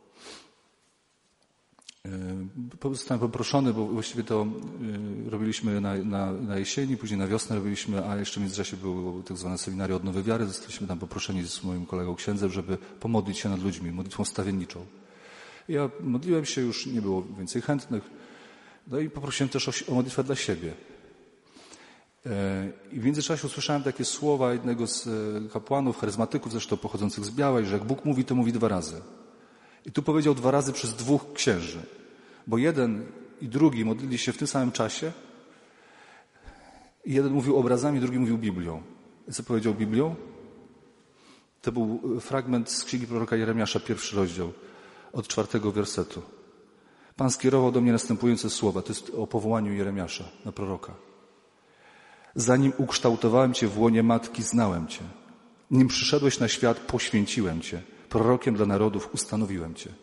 Zostałem poproszony, bo właściwie to robiliśmy na, na, na jesieni, później na wiosnę robiliśmy, a jeszcze w międzyczasie było tak zwane seminarium Odnowy Wiary. Zostaliśmy tam poproszeni z moim kolegą księdzem, żeby pomodlić się nad ludźmi, modlitwą stawienniczą. Ja modliłem się, już nie było więcej chętnych, no i poprosiłem też o, o modlitwę dla siebie. I w międzyczasie usłyszałem takie słowa jednego z kapłanów, charyzmatyków, zresztą pochodzących z Białej, że jak Bóg mówi, to mówi dwa razy. I tu powiedział dwa razy przez dwóch księży, bo jeden i drugi modlili się w tym samym czasie i jeden mówił obrazami, drugi mówił Biblią. I co powiedział Biblią? To był fragment z księgi proroka Jeremiasza, pierwszy rozdział, od czwartego wersetu. Pan skierował do mnie następujące słowa, to jest o powołaniu Jeremiasza na proroka. Zanim ukształtowałem Cię w łonie matki, znałem Cię. Nim przyszedłeś na świat, poświęciłem Cię. Prorokiem dla narodów ustanowiłem Cię.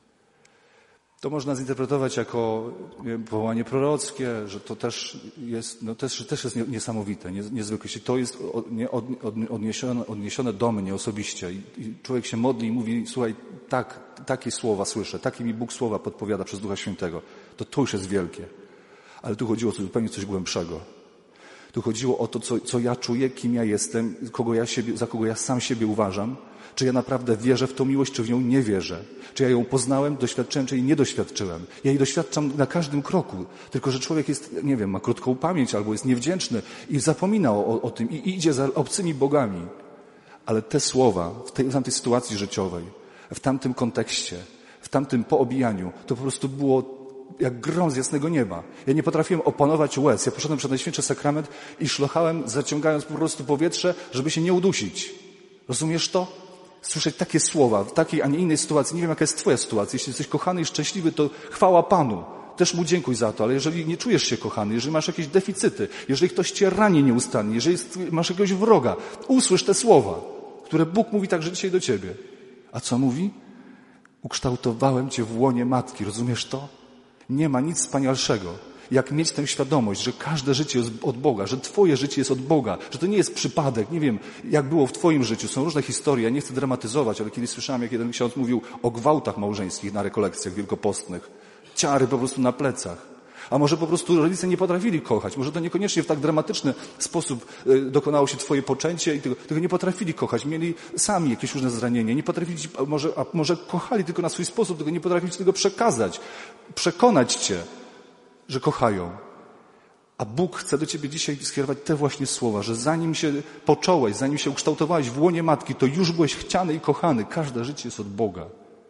To można zinterpretować jako nie wiem, powołanie prorockie, że to też jest, no też, też jest niesamowite, niezwykłe. Jeśli to jest nie, od, od, odniesione, odniesione do mnie osobiście i, i człowiek się modli i mówi, słuchaj, tak, takie słowa słyszę, takie mi Bóg słowa podpowiada przez Ducha Świętego, to to już jest wielkie. Ale tu chodziło o zupełnie coś głębszego. Tu chodziło o to, co, co ja czuję, kim ja jestem, kogo ja siebie, za kogo ja sam siebie uważam. Czy ja naprawdę wierzę w tą miłość, czy w nią nie wierzę. Czy ja ją poznałem, doświadczyłem, czy jej nie doświadczyłem. Ja jej doświadczam na każdym kroku. Tylko że człowiek jest, nie wiem, ma krótką pamięć albo jest niewdzięczny i zapomina o, o tym i idzie za obcymi bogami. Ale te słowa w tej, w tamtej sytuacji życiowej, w tamtym kontekście, w tamtym poobijaniu, to po prostu było jak grom z jasnego nieba. Ja nie potrafiłem opanować łez. Ja poszedłem przed Najświętszy Sakrament i szlochałem, zaciągając po prostu powietrze, żeby się nie udusić. Rozumiesz to? Słyszeć takie słowa w takiej, a nie innej sytuacji. Nie wiem, jaka jest twoja sytuacja. Jeśli jesteś kochany i szczęśliwy, to chwała Panu. Też Mu dziękuj za to. Ale jeżeli nie czujesz się kochany, jeżeli masz jakieś deficyty, jeżeli ktoś cię rani nieustannie, jeżeli masz jakiegoś wroga, usłysz te słowa, które Bóg mówi także dzisiaj do ciebie. A co mówi? Ukształtowałem cię w łonie matki. Rozumiesz to? Nie ma nic wspanialszego, jak mieć tę świadomość, że każde życie jest od Boga, że twoje życie jest od Boga, że to nie jest przypadek. Nie wiem, jak było w twoim życiu. Są różne historie, ja nie chcę dramatyzować, ale kiedyś słyszałem, jak jeden ksiądz mówił o gwałtach małżeńskich na rekolekcjach wielkopostnych. Ciary po prostu na plecach. A może po prostu rodzice nie potrafili kochać. Może to niekoniecznie w tak dramatyczny sposób dokonało się twoje poczęcie i tego, tego nie potrafili kochać. Mieli sami jakieś różne zranienia. Nie potrafili, a może, a może kochali tylko na swój sposób, tylko nie potrafili ci tego przekazać. Przekonać cię, że kochają. A Bóg chce do ciebie dzisiaj skierować te właśnie słowa, że zanim się począłeś, zanim się ukształtowałeś w łonie matki, to już byłeś chciany i kochany. Każde życie jest od Boga.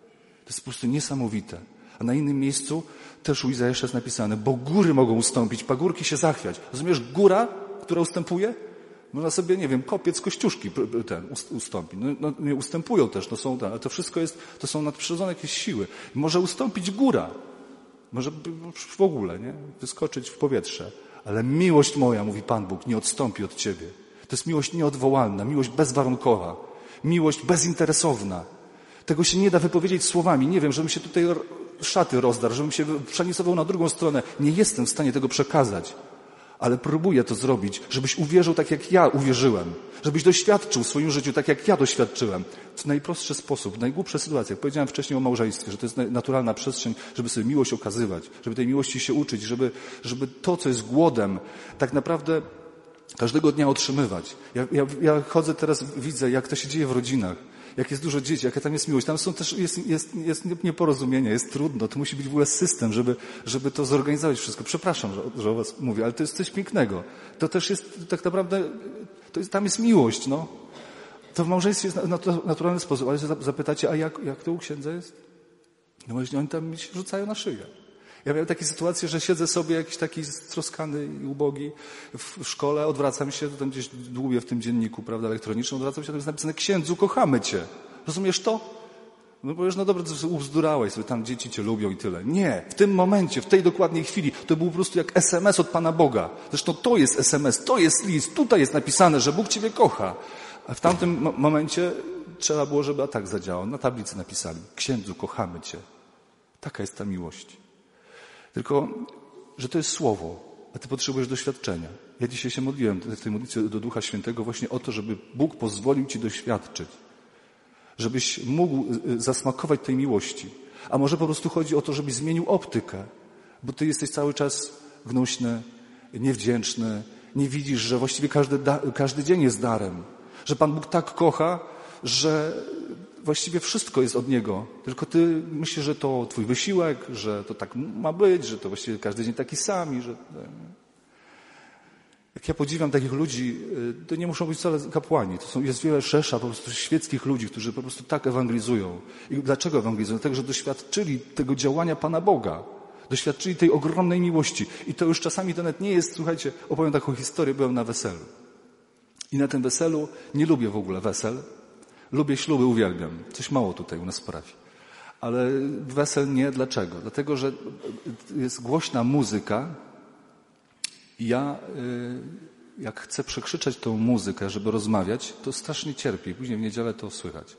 To jest po prostu niesamowite. A na innym miejscu też u Izajasza jest napisane, bo góry mogą ustąpić, pagórki się zachwiać. Rozumiesz, góra, która ustępuje? Można sobie, nie wiem, kopiec kościuszki ten ustąpi. No, no, nie ustępują też, to są, ale to wszystko jest, to są nadprzyrodzone jakieś siły. Może ustąpić góra. Może w ogóle, nie? Wyskoczyć w powietrze. Ale miłość moja, mówi Pan Bóg, nie odstąpi od ciebie. To jest miłość nieodwołalna, miłość bezwarunkowa, miłość bezinteresowna. Tego się nie da wypowiedzieć słowami. Nie wiem, żebym się tutaj szaty rozdarł, żebym się przenisował na drugą stronę. Nie jestem w stanie tego przekazać. Ale próbuję to zrobić, żebyś uwierzył tak, jak ja uwierzyłem. Żebyś doświadczył w swoim życiu tak, jak ja doświadczyłem. W najprostszy sposób, w najgłupszych sytuacjach. Powiedziałem wcześniej o małżeństwie, że to jest naturalna przestrzeń, żeby sobie miłość okazywać, żeby tej miłości się uczyć, żeby, żeby to, co jest głodem, tak naprawdę każdego dnia otrzymywać. Ja, ja, ja chodzę teraz, widzę, jak to się dzieje w rodzinach. Jak jest dużo dzieci, jaka tam jest miłość. Tam są też, jest, jest, jest nieporozumienie, jest trudno. To musi być w ogóle system, żeby, żeby to zorganizować wszystko. Przepraszam, że, że o was mówię, ale to jest coś pięknego. To też jest tak naprawdę, to jest, tam jest miłość, no. To w małżeństwie jest na, na naturalny sposób. Ale zapytacie, a jak, jak to u księdza jest? No właśnie, oni tam mi się rzucają na szyję. Ja miałem takie sytuacje, że siedzę sobie jakiś taki stroskany i ubogi w szkole, odwracam się, to tam gdzieś dłubię w tym dzienniku, prawda, elektronicznym, odwracam się, tam jest napisane, księdzu, kochamy cię. Rozumiesz to? No powiesz, no dobra, to ubzdurałeś sobie, tam dzieci cię lubią i tyle. Nie, w tym momencie, w tej dokładnej chwili, to był po prostu jak es em es od Pana Boga. Zresztą to jest es em es, to jest list, tutaj jest napisane, że Bóg ciebie kocha. A w tamtym mo- momencie trzeba było, żeby tak zadziałał. Na tablicy napisali, księdzu, kochamy cię. Taka jest ta miłość. Tylko, że to jest słowo, a ty potrzebujesz doświadczenia. Ja dzisiaj się modliłem w tej modlitwie do Ducha Świętego właśnie o to, żeby Bóg pozwolił ci doświadczyć. Żebyś mógł zasmakować tej miłości. A może po prostu chodzi o to, żebyś zmienił optykę. Bo ty jesteś cały czas gnuśny, niewdzięczny. Nie widzisz, że właściwie każdy, da, każdy dzień jest darem. Że Pan Bóg tak kocha, że właściwie wszystko jest od Niego. Tylko ty myślisz, że to twój wysiłek, że to tak ma być, że to właściwie każdy dzień taki sam i że... Jak ja podziwiam takich ludzi, to nie muszą być wcale kapłani. To są, jest wiele rzesza po prostu świeckich ludzi, którzy po prostu tak ewangelizują. I dlaczego ewangelizują? Dlatego, że doświadczyli tego działania Pana Boga. Doświadczyli tej ogromnej miłości. I to już czasami to nawet nie jest, słuchajcie, opowiem taką historię, byłem na weselu. I na tym weselu, nie lubię w ogóle wesel, lubię śluby, uwielbiam. Coś mało tutaj u nas sprawi. Ale wesel nie. Dlaczego? Dlatego, że jest głośna muzyka i ja, jak chcę przekrzyczeć tą muzykę, żeby rozmawiać, to strasznie cierpię. Później w niedzielę to słychać.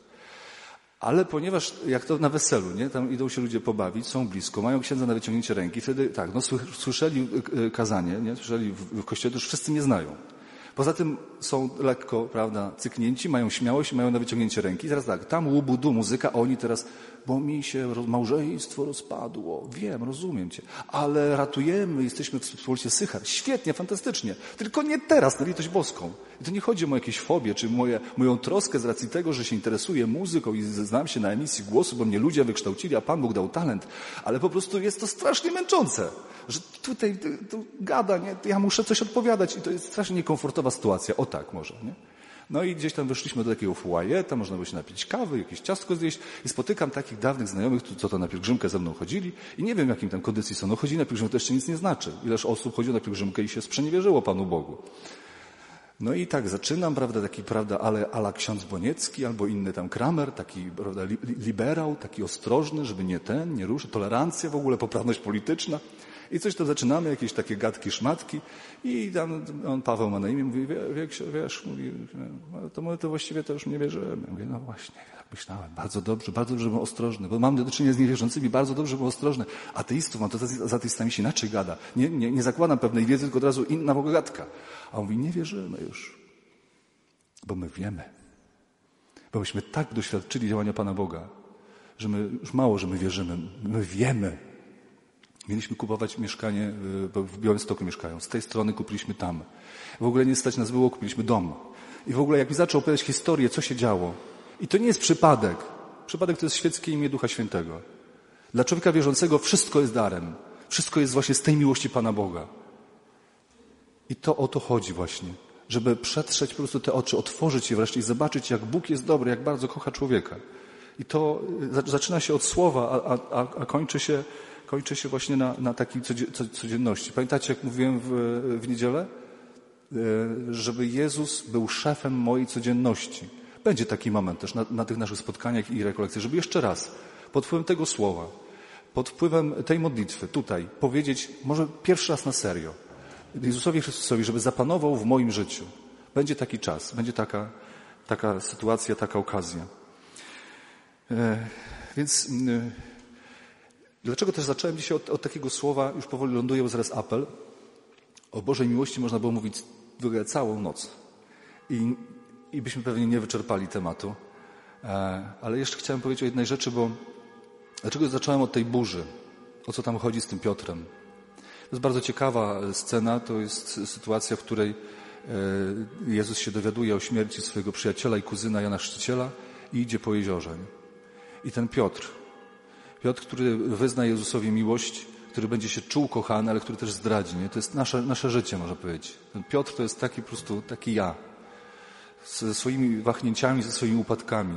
Ale ponieważ, jak to na weselu, nie? Tam idą się ludzie pobawić, są blisko, mają księdza na wyciągnięcie ręki, wtedy tak, no słyszeli kazanie, nie? Słyszeli w kościele, to już wszyscy mnie znają. Poza tym są lekko, prawda, cyknięci, mają śmiałość, mają na wyciągnięcie ręki. I teraz tak, tam łubudu, muzyka, a oni teraz, bo mi się małżeństwo rozpadło. Wiem, rozumiem cię, ale ratujemy, jesteśmy w wspólnocie Sychar. Świetnie, fantastycznie. Tylko nie teraz, na litość boską. I to nie chodzi o moją jakieś fobię, czy moje, moją troskę z racji tego, że się interesuję muzyką i znam się na emisji głosu, bo mnie ludzie wykształcili, a Pan Bóg dał talent. Ale po prostu jest to strasznie męczące. Że tutaj to, to gada, nie? Ja muszę coś odpowiadać i to jest strasznie niekomfortowa sytuacja. O tak może, nie? No i gdzieś tam wyszliśmy do takiego foyer, tam można było się napić kawy, jakieś ciastko zjeść i spotykam takich dawnych znajomych, co to na pielgrzymkę ze mną chodzili i nie wiem, jakim tam kondycji są. No chodzili na pielgrzymkę, to jeszcze nic nie znaczy. Ileż osób chodziło na pielgrzymkę i się sprzeniewierzyło Panu Bogu. No i tak zaczynam, prawda, taki, prawda, ale ala ksiądz Boniecki albo inny tam Kramer, taki, prawda, li, liberał, taki ostrożny, żeby nie ten, nie ruszy, tolerancja w ogóle, poprawność polityczna. I coś to zaczynamy, jakieś takie gadki, szmatki i tam on, Paweł ma na imię, mówi, wiesz, wiesz mówi, to my to właściwie to już nie wierzymy. Mówię, no właśnie, tak myślałem, bardzo dobrze, bardzo dobrze, byłem ostrożny, bo mam do czynienia z niewierzącymi, bardzo dobrze, byłem ostrożny. Ateistów mam, to z ateistami się inaczej gada. Nie, nie, nie zakładam pewnej wiedzy, tylko od razu inna w ogóle gadka. A on mówi, nie wierzymy już, bo my wiemy. Bo myśmy tak doświadczyli działania Pana Boga, że my, już mało, że my wierzymy, my wiemy. Mieliśmy kupować mieszkanie, bo w Białymstoku mieszkają. Z tej strony kupiliśmy tam. W ogóle nie stać nas było, kupiliśmy dom. I w ogóle jak mi zaczął opowiadać historię, co się działo. I to nie jest przypadek. Przypadek to jest świeckie imię Ducha Świętego. Dla człowieka wierzącego wszystko jest darem. Wszystko jest właśnie z tej miłości Pana Boga. I to o to chodzi właśnie. Żeby przetrzeć po prostu te oczy, otworzyć je wreszcie i zobaczyć, jak Bóg jest dobry, jak bardzo kocha człowieka. I to zaczyna się od słowa, a, a, a kończy się, kończy się właśnie na, na takiej codzienności. Pamiętacie, jak mówiłem w, w niedzielę? Żeby Jezus był szefem mojej codzienności. Będzie taki moment też na, na tych naszych spotkaniach i rekolekcjach, żeby jeszcze raz pod wpływem tego słowa, pod wpływem tej modlitwy tutaj powiedzieć, może pierwszy raz na serio, Jezusowi Chrystusowi, żeby zapanował w moim życiu. Będzie taki czas, będzie taka, taka sytuacja, taka okazja. E, więc e, dlaczego też zacząłem dzisiaj od, od takiego słowa, już powoli ląduję, bo zaraz apel. O Bożej miłości można było mówić w ogóle całą noc. I, i byśmy pewnie nie wyczerpali tematu. E, ale jeszcze chciałem powiedzieć o jednej rzeczy, bo dlaczego zacząłem od tej burzy? O co tam chodzi z tym Piotrem? To jest bardzo ciekawa scena. To jest sytuacja, w której Jezus się dowiaduje o śmierci swojego przyjaciela i kuzyna Jana Chrzciciela i idzie po jeziorze. I ten Piotr, Piotr, który wyzna Jezusowi miłość, który będzie się czuł kochany, ale który też zdradzi. Nie? To jest nasze, nasze życie, można powiedzieć. Ten Piotr to jest taki po prostu, taki ja. Ze swoimi wahnięciami, ze swoimi upadkami.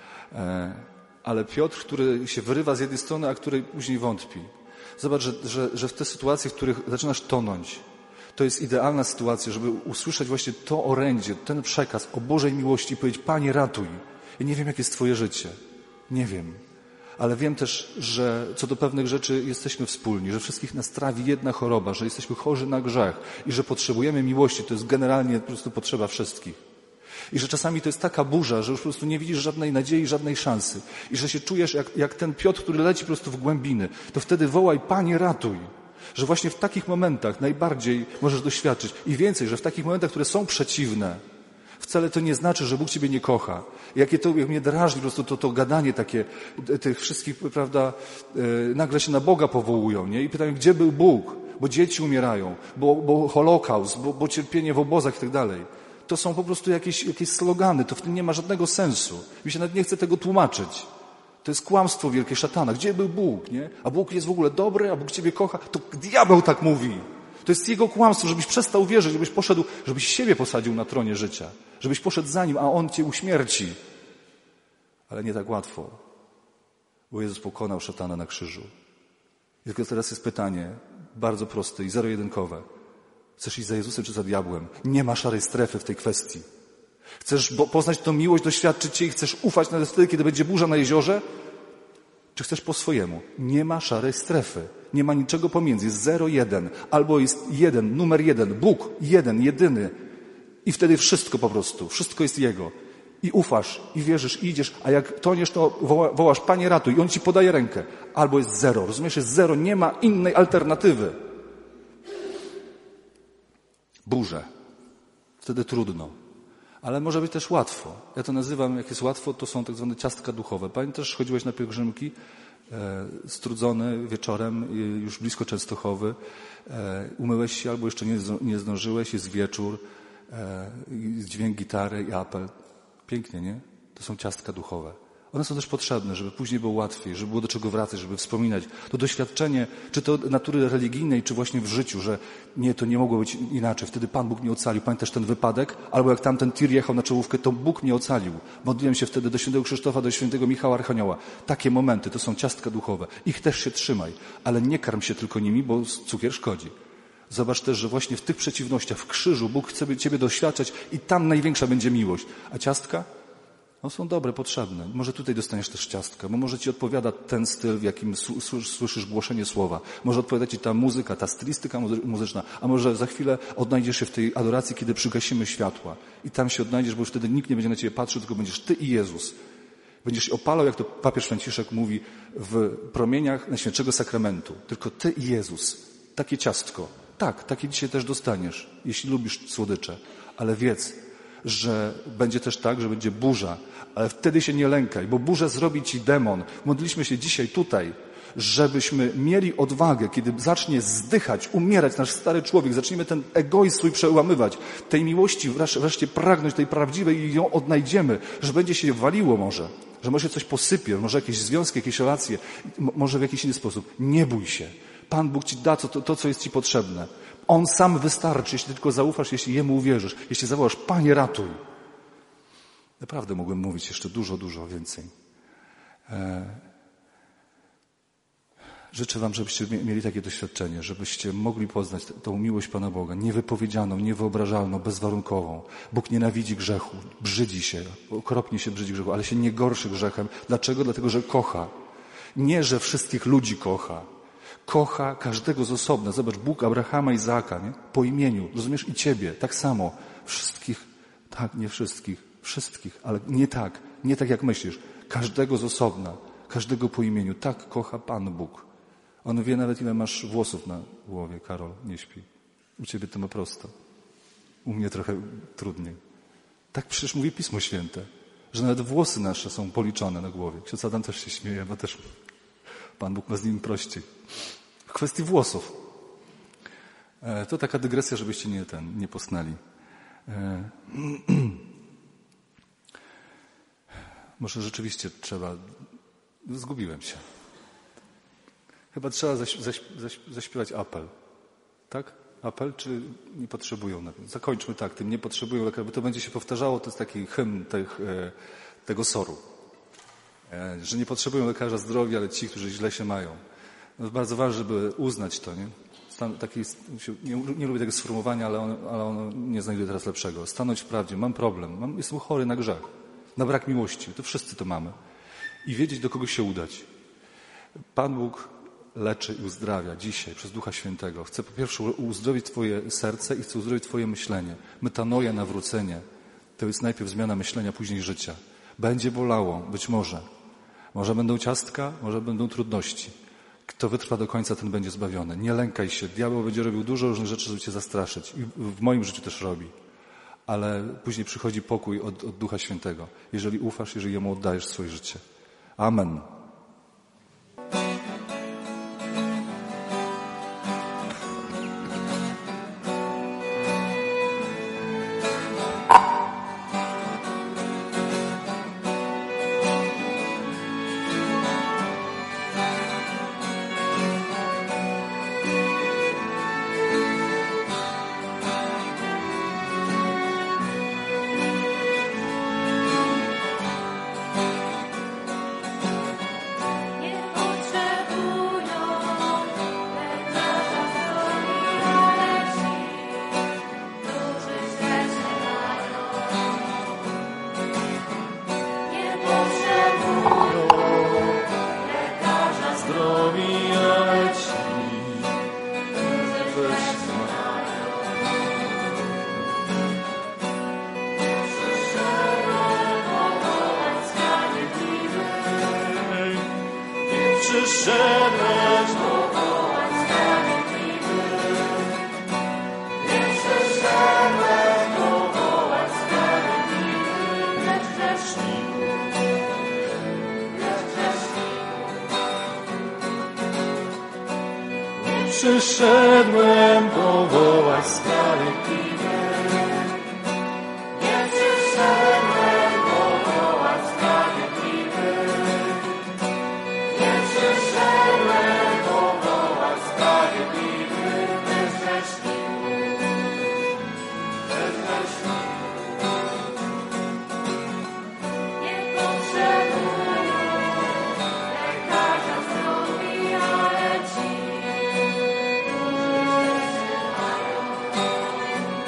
Ale Piotr, który się wyrywa z jednej strony, a który później wątpi. Zobacz, że, że, że w te sytuacje, w których zaczynasz tonąć, to jest idealna sytuacja, żeby usłyszeć właśnie to orędzie, ten przekaz o Bożej miłości i powiedzieć, Panie, ratuj. Ja nie wiem, jakie jest Twoje życie. Nie wiem. Ale wiem też, że co do pewnych rzeczy jesteśmy wspólni, że wszystkich nas trawi jedna choroba, że jesteśmy chorzy na grzech i że potrzebujemy miłości. To jest generalnie po prostu potrzeba wszystkich. I że czasami to jest taka burza, że już po prostu nie widzisz żadnej nadziei, żadnej szansy. I że się czujesz jak, jak ten Piotr, który leci po prostu w głębiny. To wtedy wołaj, Panie, ratuj. Że właśnie w takich momentach najbardziej możesz doświadczyć. I więcej, że w takich momentach, które są przeciwne, wcale to nie znaczy, że Bóg Ciebie nie kocha. Jakie to, jak mnie drażni po prostu to, to gadanie takie tych wszystkich, prawda, yy, nagle się na Boga powołują, nie? I pytają, gdzie był Bóg? Bo dzieci umierają, bo, bo Holokaust, bo, bo cierpienie w obozach i tak dalej. To są po prostu jakieś, jakieś slogany, to w tym nie ma żadnego sensu. Mi się nawet nie chce tego tłumaczyć. To jest kłamstwo wielkie szatana. Gdzie był Bóg, nie? A Bóg jest w ogóle dobry, a Bóg Ciebie kocha. To diabeł tak mówi. To jest jego kłamstwo, żebyś przestał wierzyć, żebyś poszedł, żebyś siebie posadził na tronie życia. Żebyś poszedł za Nim, a On Cię uśmierci. Ale nie tak łatwo. Bo Jezus pokonał szatana na krzyżu. I tylko teraz jest pytanie, bardzo proste i zero-jedynkowe. Chcesz iść za Jezusem czy za diabłem? Nie ma szarej strefy w tej kwestii. Chcesz poznać tę miłość, doświadczyć jej, chcesz ufać nawet wtedy, kiedy będzie burza na jeziorze? Czy chcesz po swojemu? Nie ma szarej strefy. Nie ma niczego pomiędzy. Jest zero, jeden. Albo jest jeden, numer jeden. Bóg, jeden, jedyny. I wtedy wszystko po prostu. Wszystko jest Jego. I ufasz, i wierzysz, i idziesz. A jak toniesz, to woła, wołasz, Panie, ratuj. I On Ci podaje rękę. Albo jest zero. Rozumiesz? Jest zero. Nie ma innej alternatywy. Burze. Wtedy trudno. Ale może być też łatwo. Ja to nazywam, jak jest łatwo, to są tak zwane ciastka duchowe. Pamiętasz, chodziłeś na pielgrzymki, e, strudzony wieczorem, e, już blisko Częstochowy, e, umyłeś się albo jeszcze nie, nie zdążyłeś, jest wieczór, e, dźwięk gitary i apel. Pięknie, nie? To są ciastka duchowe. One są też potrzebne, żeby później było łatwiej, żeby było do czego wracać, żeby wspominać. To doświadczenie, czy to natury religijnej, czy właśnie w życiu, że nie, to nie mogło być inaczej. Wtedy Pan Bóg mnie ocalił. Pamiętasz ten wypadek? Albo jak tamten tir jechał na czołówkę, to Bóg mnie ocalił. Modliłem się wtedy do świętego Krzysztofa, do świętego Michała Archanioła. Takie momenty to są ciastka duchowe. Ich też się trzymaj, ale nie karm się tylko nimi, bo cukier szkodzi. Zobacz też, że właśnie w tych przeciwnościach, w krzyżu Bóg chce Ciebie doświadczać i tam największa będzie miłość. A ciastka? One są dobre, potrzebne. Może tutaj dostaniesz też ciastka, bo może Ci odpowiada ten styl, w jakim słyszysz głoszenie słowa. Może odpowiada Ci ta muzyka, ta stylistyka muzyczna, a może za chwilę odnajdziesz się w tej adoracji, kiedy przygasimy światła. I tam się odnajdziesz, bo już wtedy nikt nie będzie na Ciebie patrzył, tylko będziesz Ty i Jezus. Będziesz się opalał, jak to papież Franciszek mówi, w promieniach Najświętszego Sakramentu. Tylko Ty i Jezus. Takie ciastko. Tak, takie dzisiaj też dostaniesz, jeśli lubisz słodycze. Ale wiedz, że będzie też tak, że będzie burza, ale wtedy się nie lękaj, bo burzę zrobi Ci demon. Modliliśmy się dzisiaj tutaj, żebyśmy mieli odwagę, kiedy zacznie zdychać, umierać nasz stary człowiek, zaczniemy ten egoizm swój przełamywać, tej miłości wreszcie pragnąć, tej prawdziwej i ją odnajdziemy, że będzie się waliło może, że może się coś posypie, może jakieś związki, jakieś relacje, może w jakiś inny sposób. Nie bój się. Pan Bóg Ci da to, to, to co jest Ci potrzebne. On sam wystarczy, jeśli tylko zaufasz, jeśli Jemu uwierzysz, jeśli zawołasz, Panie, ratuj. Naprawdę mogłem mówić jeszcze dużo, dużo więcej. Życzę wam, żebyście mieli takie doświadczenie, żebyście mogli poznać tą miłość Pana Boga, niewypowiedzianą, niewyobrażalną, bezwarunkową. Bóg nienawidzi grzechu, brzydzi się, okropnie się brzydzi grzechu, ale się nie gorszy grzechem. Dlaczego? Dlatego, że kocha. Nie, że wszystkich ludzi kocha. Kocha każdego z osobna. Zobacz, Bóg Abrahama i Izaaka, nie? Po imieniu. Rozumiesz? I ciebie. Tak samo. Wszystkich. Tak, nie wszystkich. Wszystkich. Ale nie tak. Nie tak, jak myślisz. Każdego z osobna. Każdego po imieniu. Tak kocha Pan Bóg. On wie nawet, ile masz włosów na głowie, Karol. Nie śpi. U ciebie to ma prosto. U mnie trochę trudniej. Tak przecież mówi Pismo Święte. Że nawet włosy nasze są policzone na głowie. Ksiądz Adam też się śmieje, bo też Pan Bóg ma z nim prościej. W kwestii włosów. E, to taka dygresja, żebyście nie, ten, nie posnęli. E, może rzeczywiście trzeba... Zgubiłem się. Chyba trzeba zaś, zaś, zaś, zaśpiewać apel. Tak? Apel, czy nie potrzebują? Zakończmy tak, tym nie potrzebują lekarza, bo to będzie się powtarzało, to jest taki hymn tych, e, tego soru. E, że nie potrzebują lekarza zdrowia, ale ci, którzy źle się mają. No, bardzo ważne, żeby uznać to, nie? Stan, taki, nie, nie lubię tego sformułowania, ale ono, ale ono nie znajduje teraz lepszego. Stanąć w prawdzie, mam problem, mam, jestem chory na grzech, na brak miłości, to wszyscy to mamy. I wiedzieć, do kogo się udać. Pan Bóg leczy i uzdrawia dzisiaj przez Ducha Świętego. Chce po pierwsze uzdrowić twoje serce i chce uzdrowić twoje myślenie. Metanoja, nawrócenie, to jest najpierw zmiana myślenia, później życia. Będzie bolało, być może. Może będą ciastka, może będą trudności. Kto wytrwa do końca, ten będzie zbawiony. Nie lękaj się. Diabeł będzie robił dużo różnych rzeczy, żeby cię zastraszyć. I w moim życiu też robi. Ale później przychodzi pokój od, od Ducha Świętego. Jeżeli ufasz, jeżeli Jemu oddajesz swoje życie. Amen. Przyszedłem powołać sprawiedliwych. Nie przyszedłem powołać sprawiedliwych. Nie przyszedłem powołać sprawiedliwych. Lecz grzeszników. Lecz grzeszników. Nie potrzebują lekarza zdrowia, ale ci,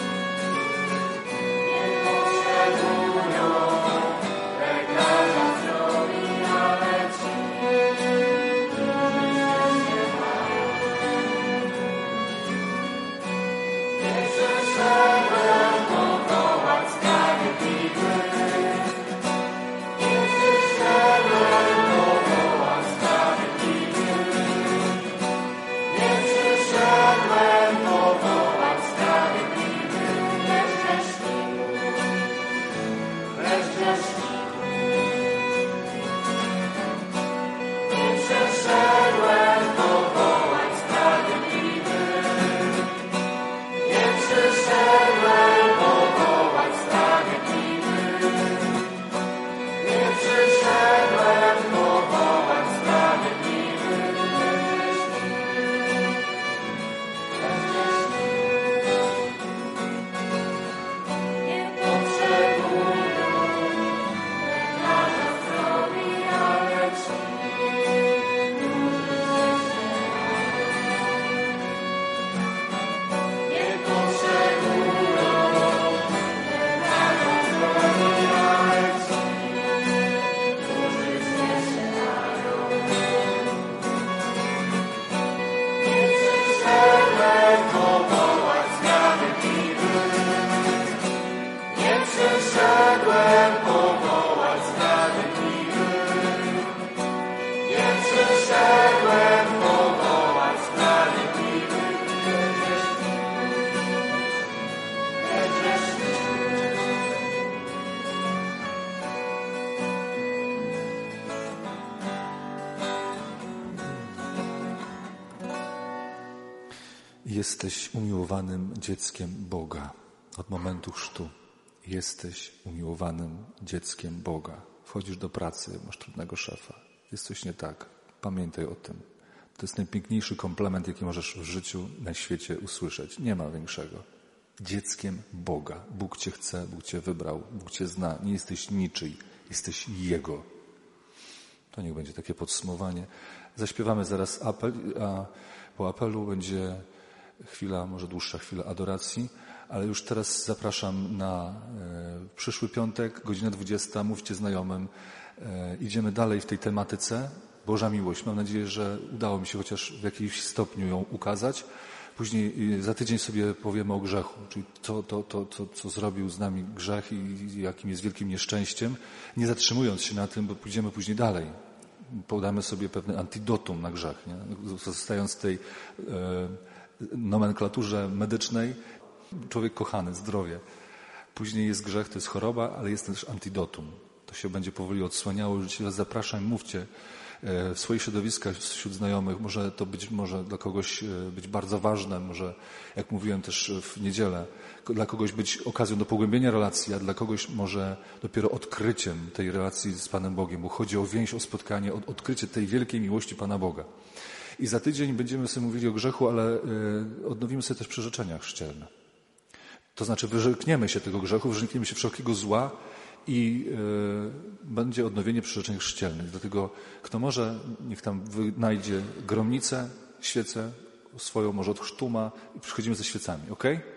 Jesteś umiłowanym dzieckiem Boga. Od momentu chrztu jesteś umiłowanym dzieckiem Boga. Wchodzisz do pracy, masz trudnego szefa. Jest coś nie tak. Pamiętaj o tym. To jest najpiękniejszy komplement, jaki możesz w życiu na świecie usłyszeć. Nie ma większego. Dzieckiem Boga. Bóg cię chce, Bóg cię wybrał, Bóg cię zna. Nie jesteś niczyj, jesteś Jego. To niech będzie takie podsumowanie. Zaśpiewamy zaraz apel, a po apelu będzie chwila, może dłuższa chwila adoracji, ale już teraz zapraszam na e, przyszły piątek, godzina dwudziesta. Mówcie znajomym. E, idziemy dalej w tej tematyce. Boża miłość. Mam nadzieję, że udało mi się chociaż w jakimś stopniu ją ukazać. Później za tydzień sobie powiemy o grzechu, czyli to, to, to, to, co zrobił z nami grzech i jakim jest wielkim nieszczęściem, nie zatrzymując się na tym, bo pójdziemy później dalej. Podamy sobie pewne antidotum na grzech, nie? Zostając w tej e, nomenklaturze medycznej, człowiek kochany, zdrowie. Później jest grzech, to jest choroba, ale jest też antidotum. To się będzie powoli odsłaniało. Życie was zapraszam, mówcie w swoich środowiskach, wśród znajomych. Może to być może dla kogoś być bardzo ważne, może, jak mówiłem też w niedzielę, dla kogoś być okazją do pogłębienia relacji, a dla kogoś może dopiero odkryciem tej relacji z Panem Bogiem, bo chodzi o więź, o spotkanie, o odkrycie tej wielkiej miłości Pana Boga. I za tydzień będziemy sobie mówili o grzechu, ale odnowimy sobie też przyrzeczenia chrzcielne. To znaczy wyrzekniemy się tego grzechu, wyrzekniemy się wszelkiego zła, i y, będzie odnowienie przyrzeczeń chrzcielnych. Dlatego kto może, niech tam wynajdzie gromnicę, świecę swoją, może od chrztu ma i przychodzimy ze świecami, okej?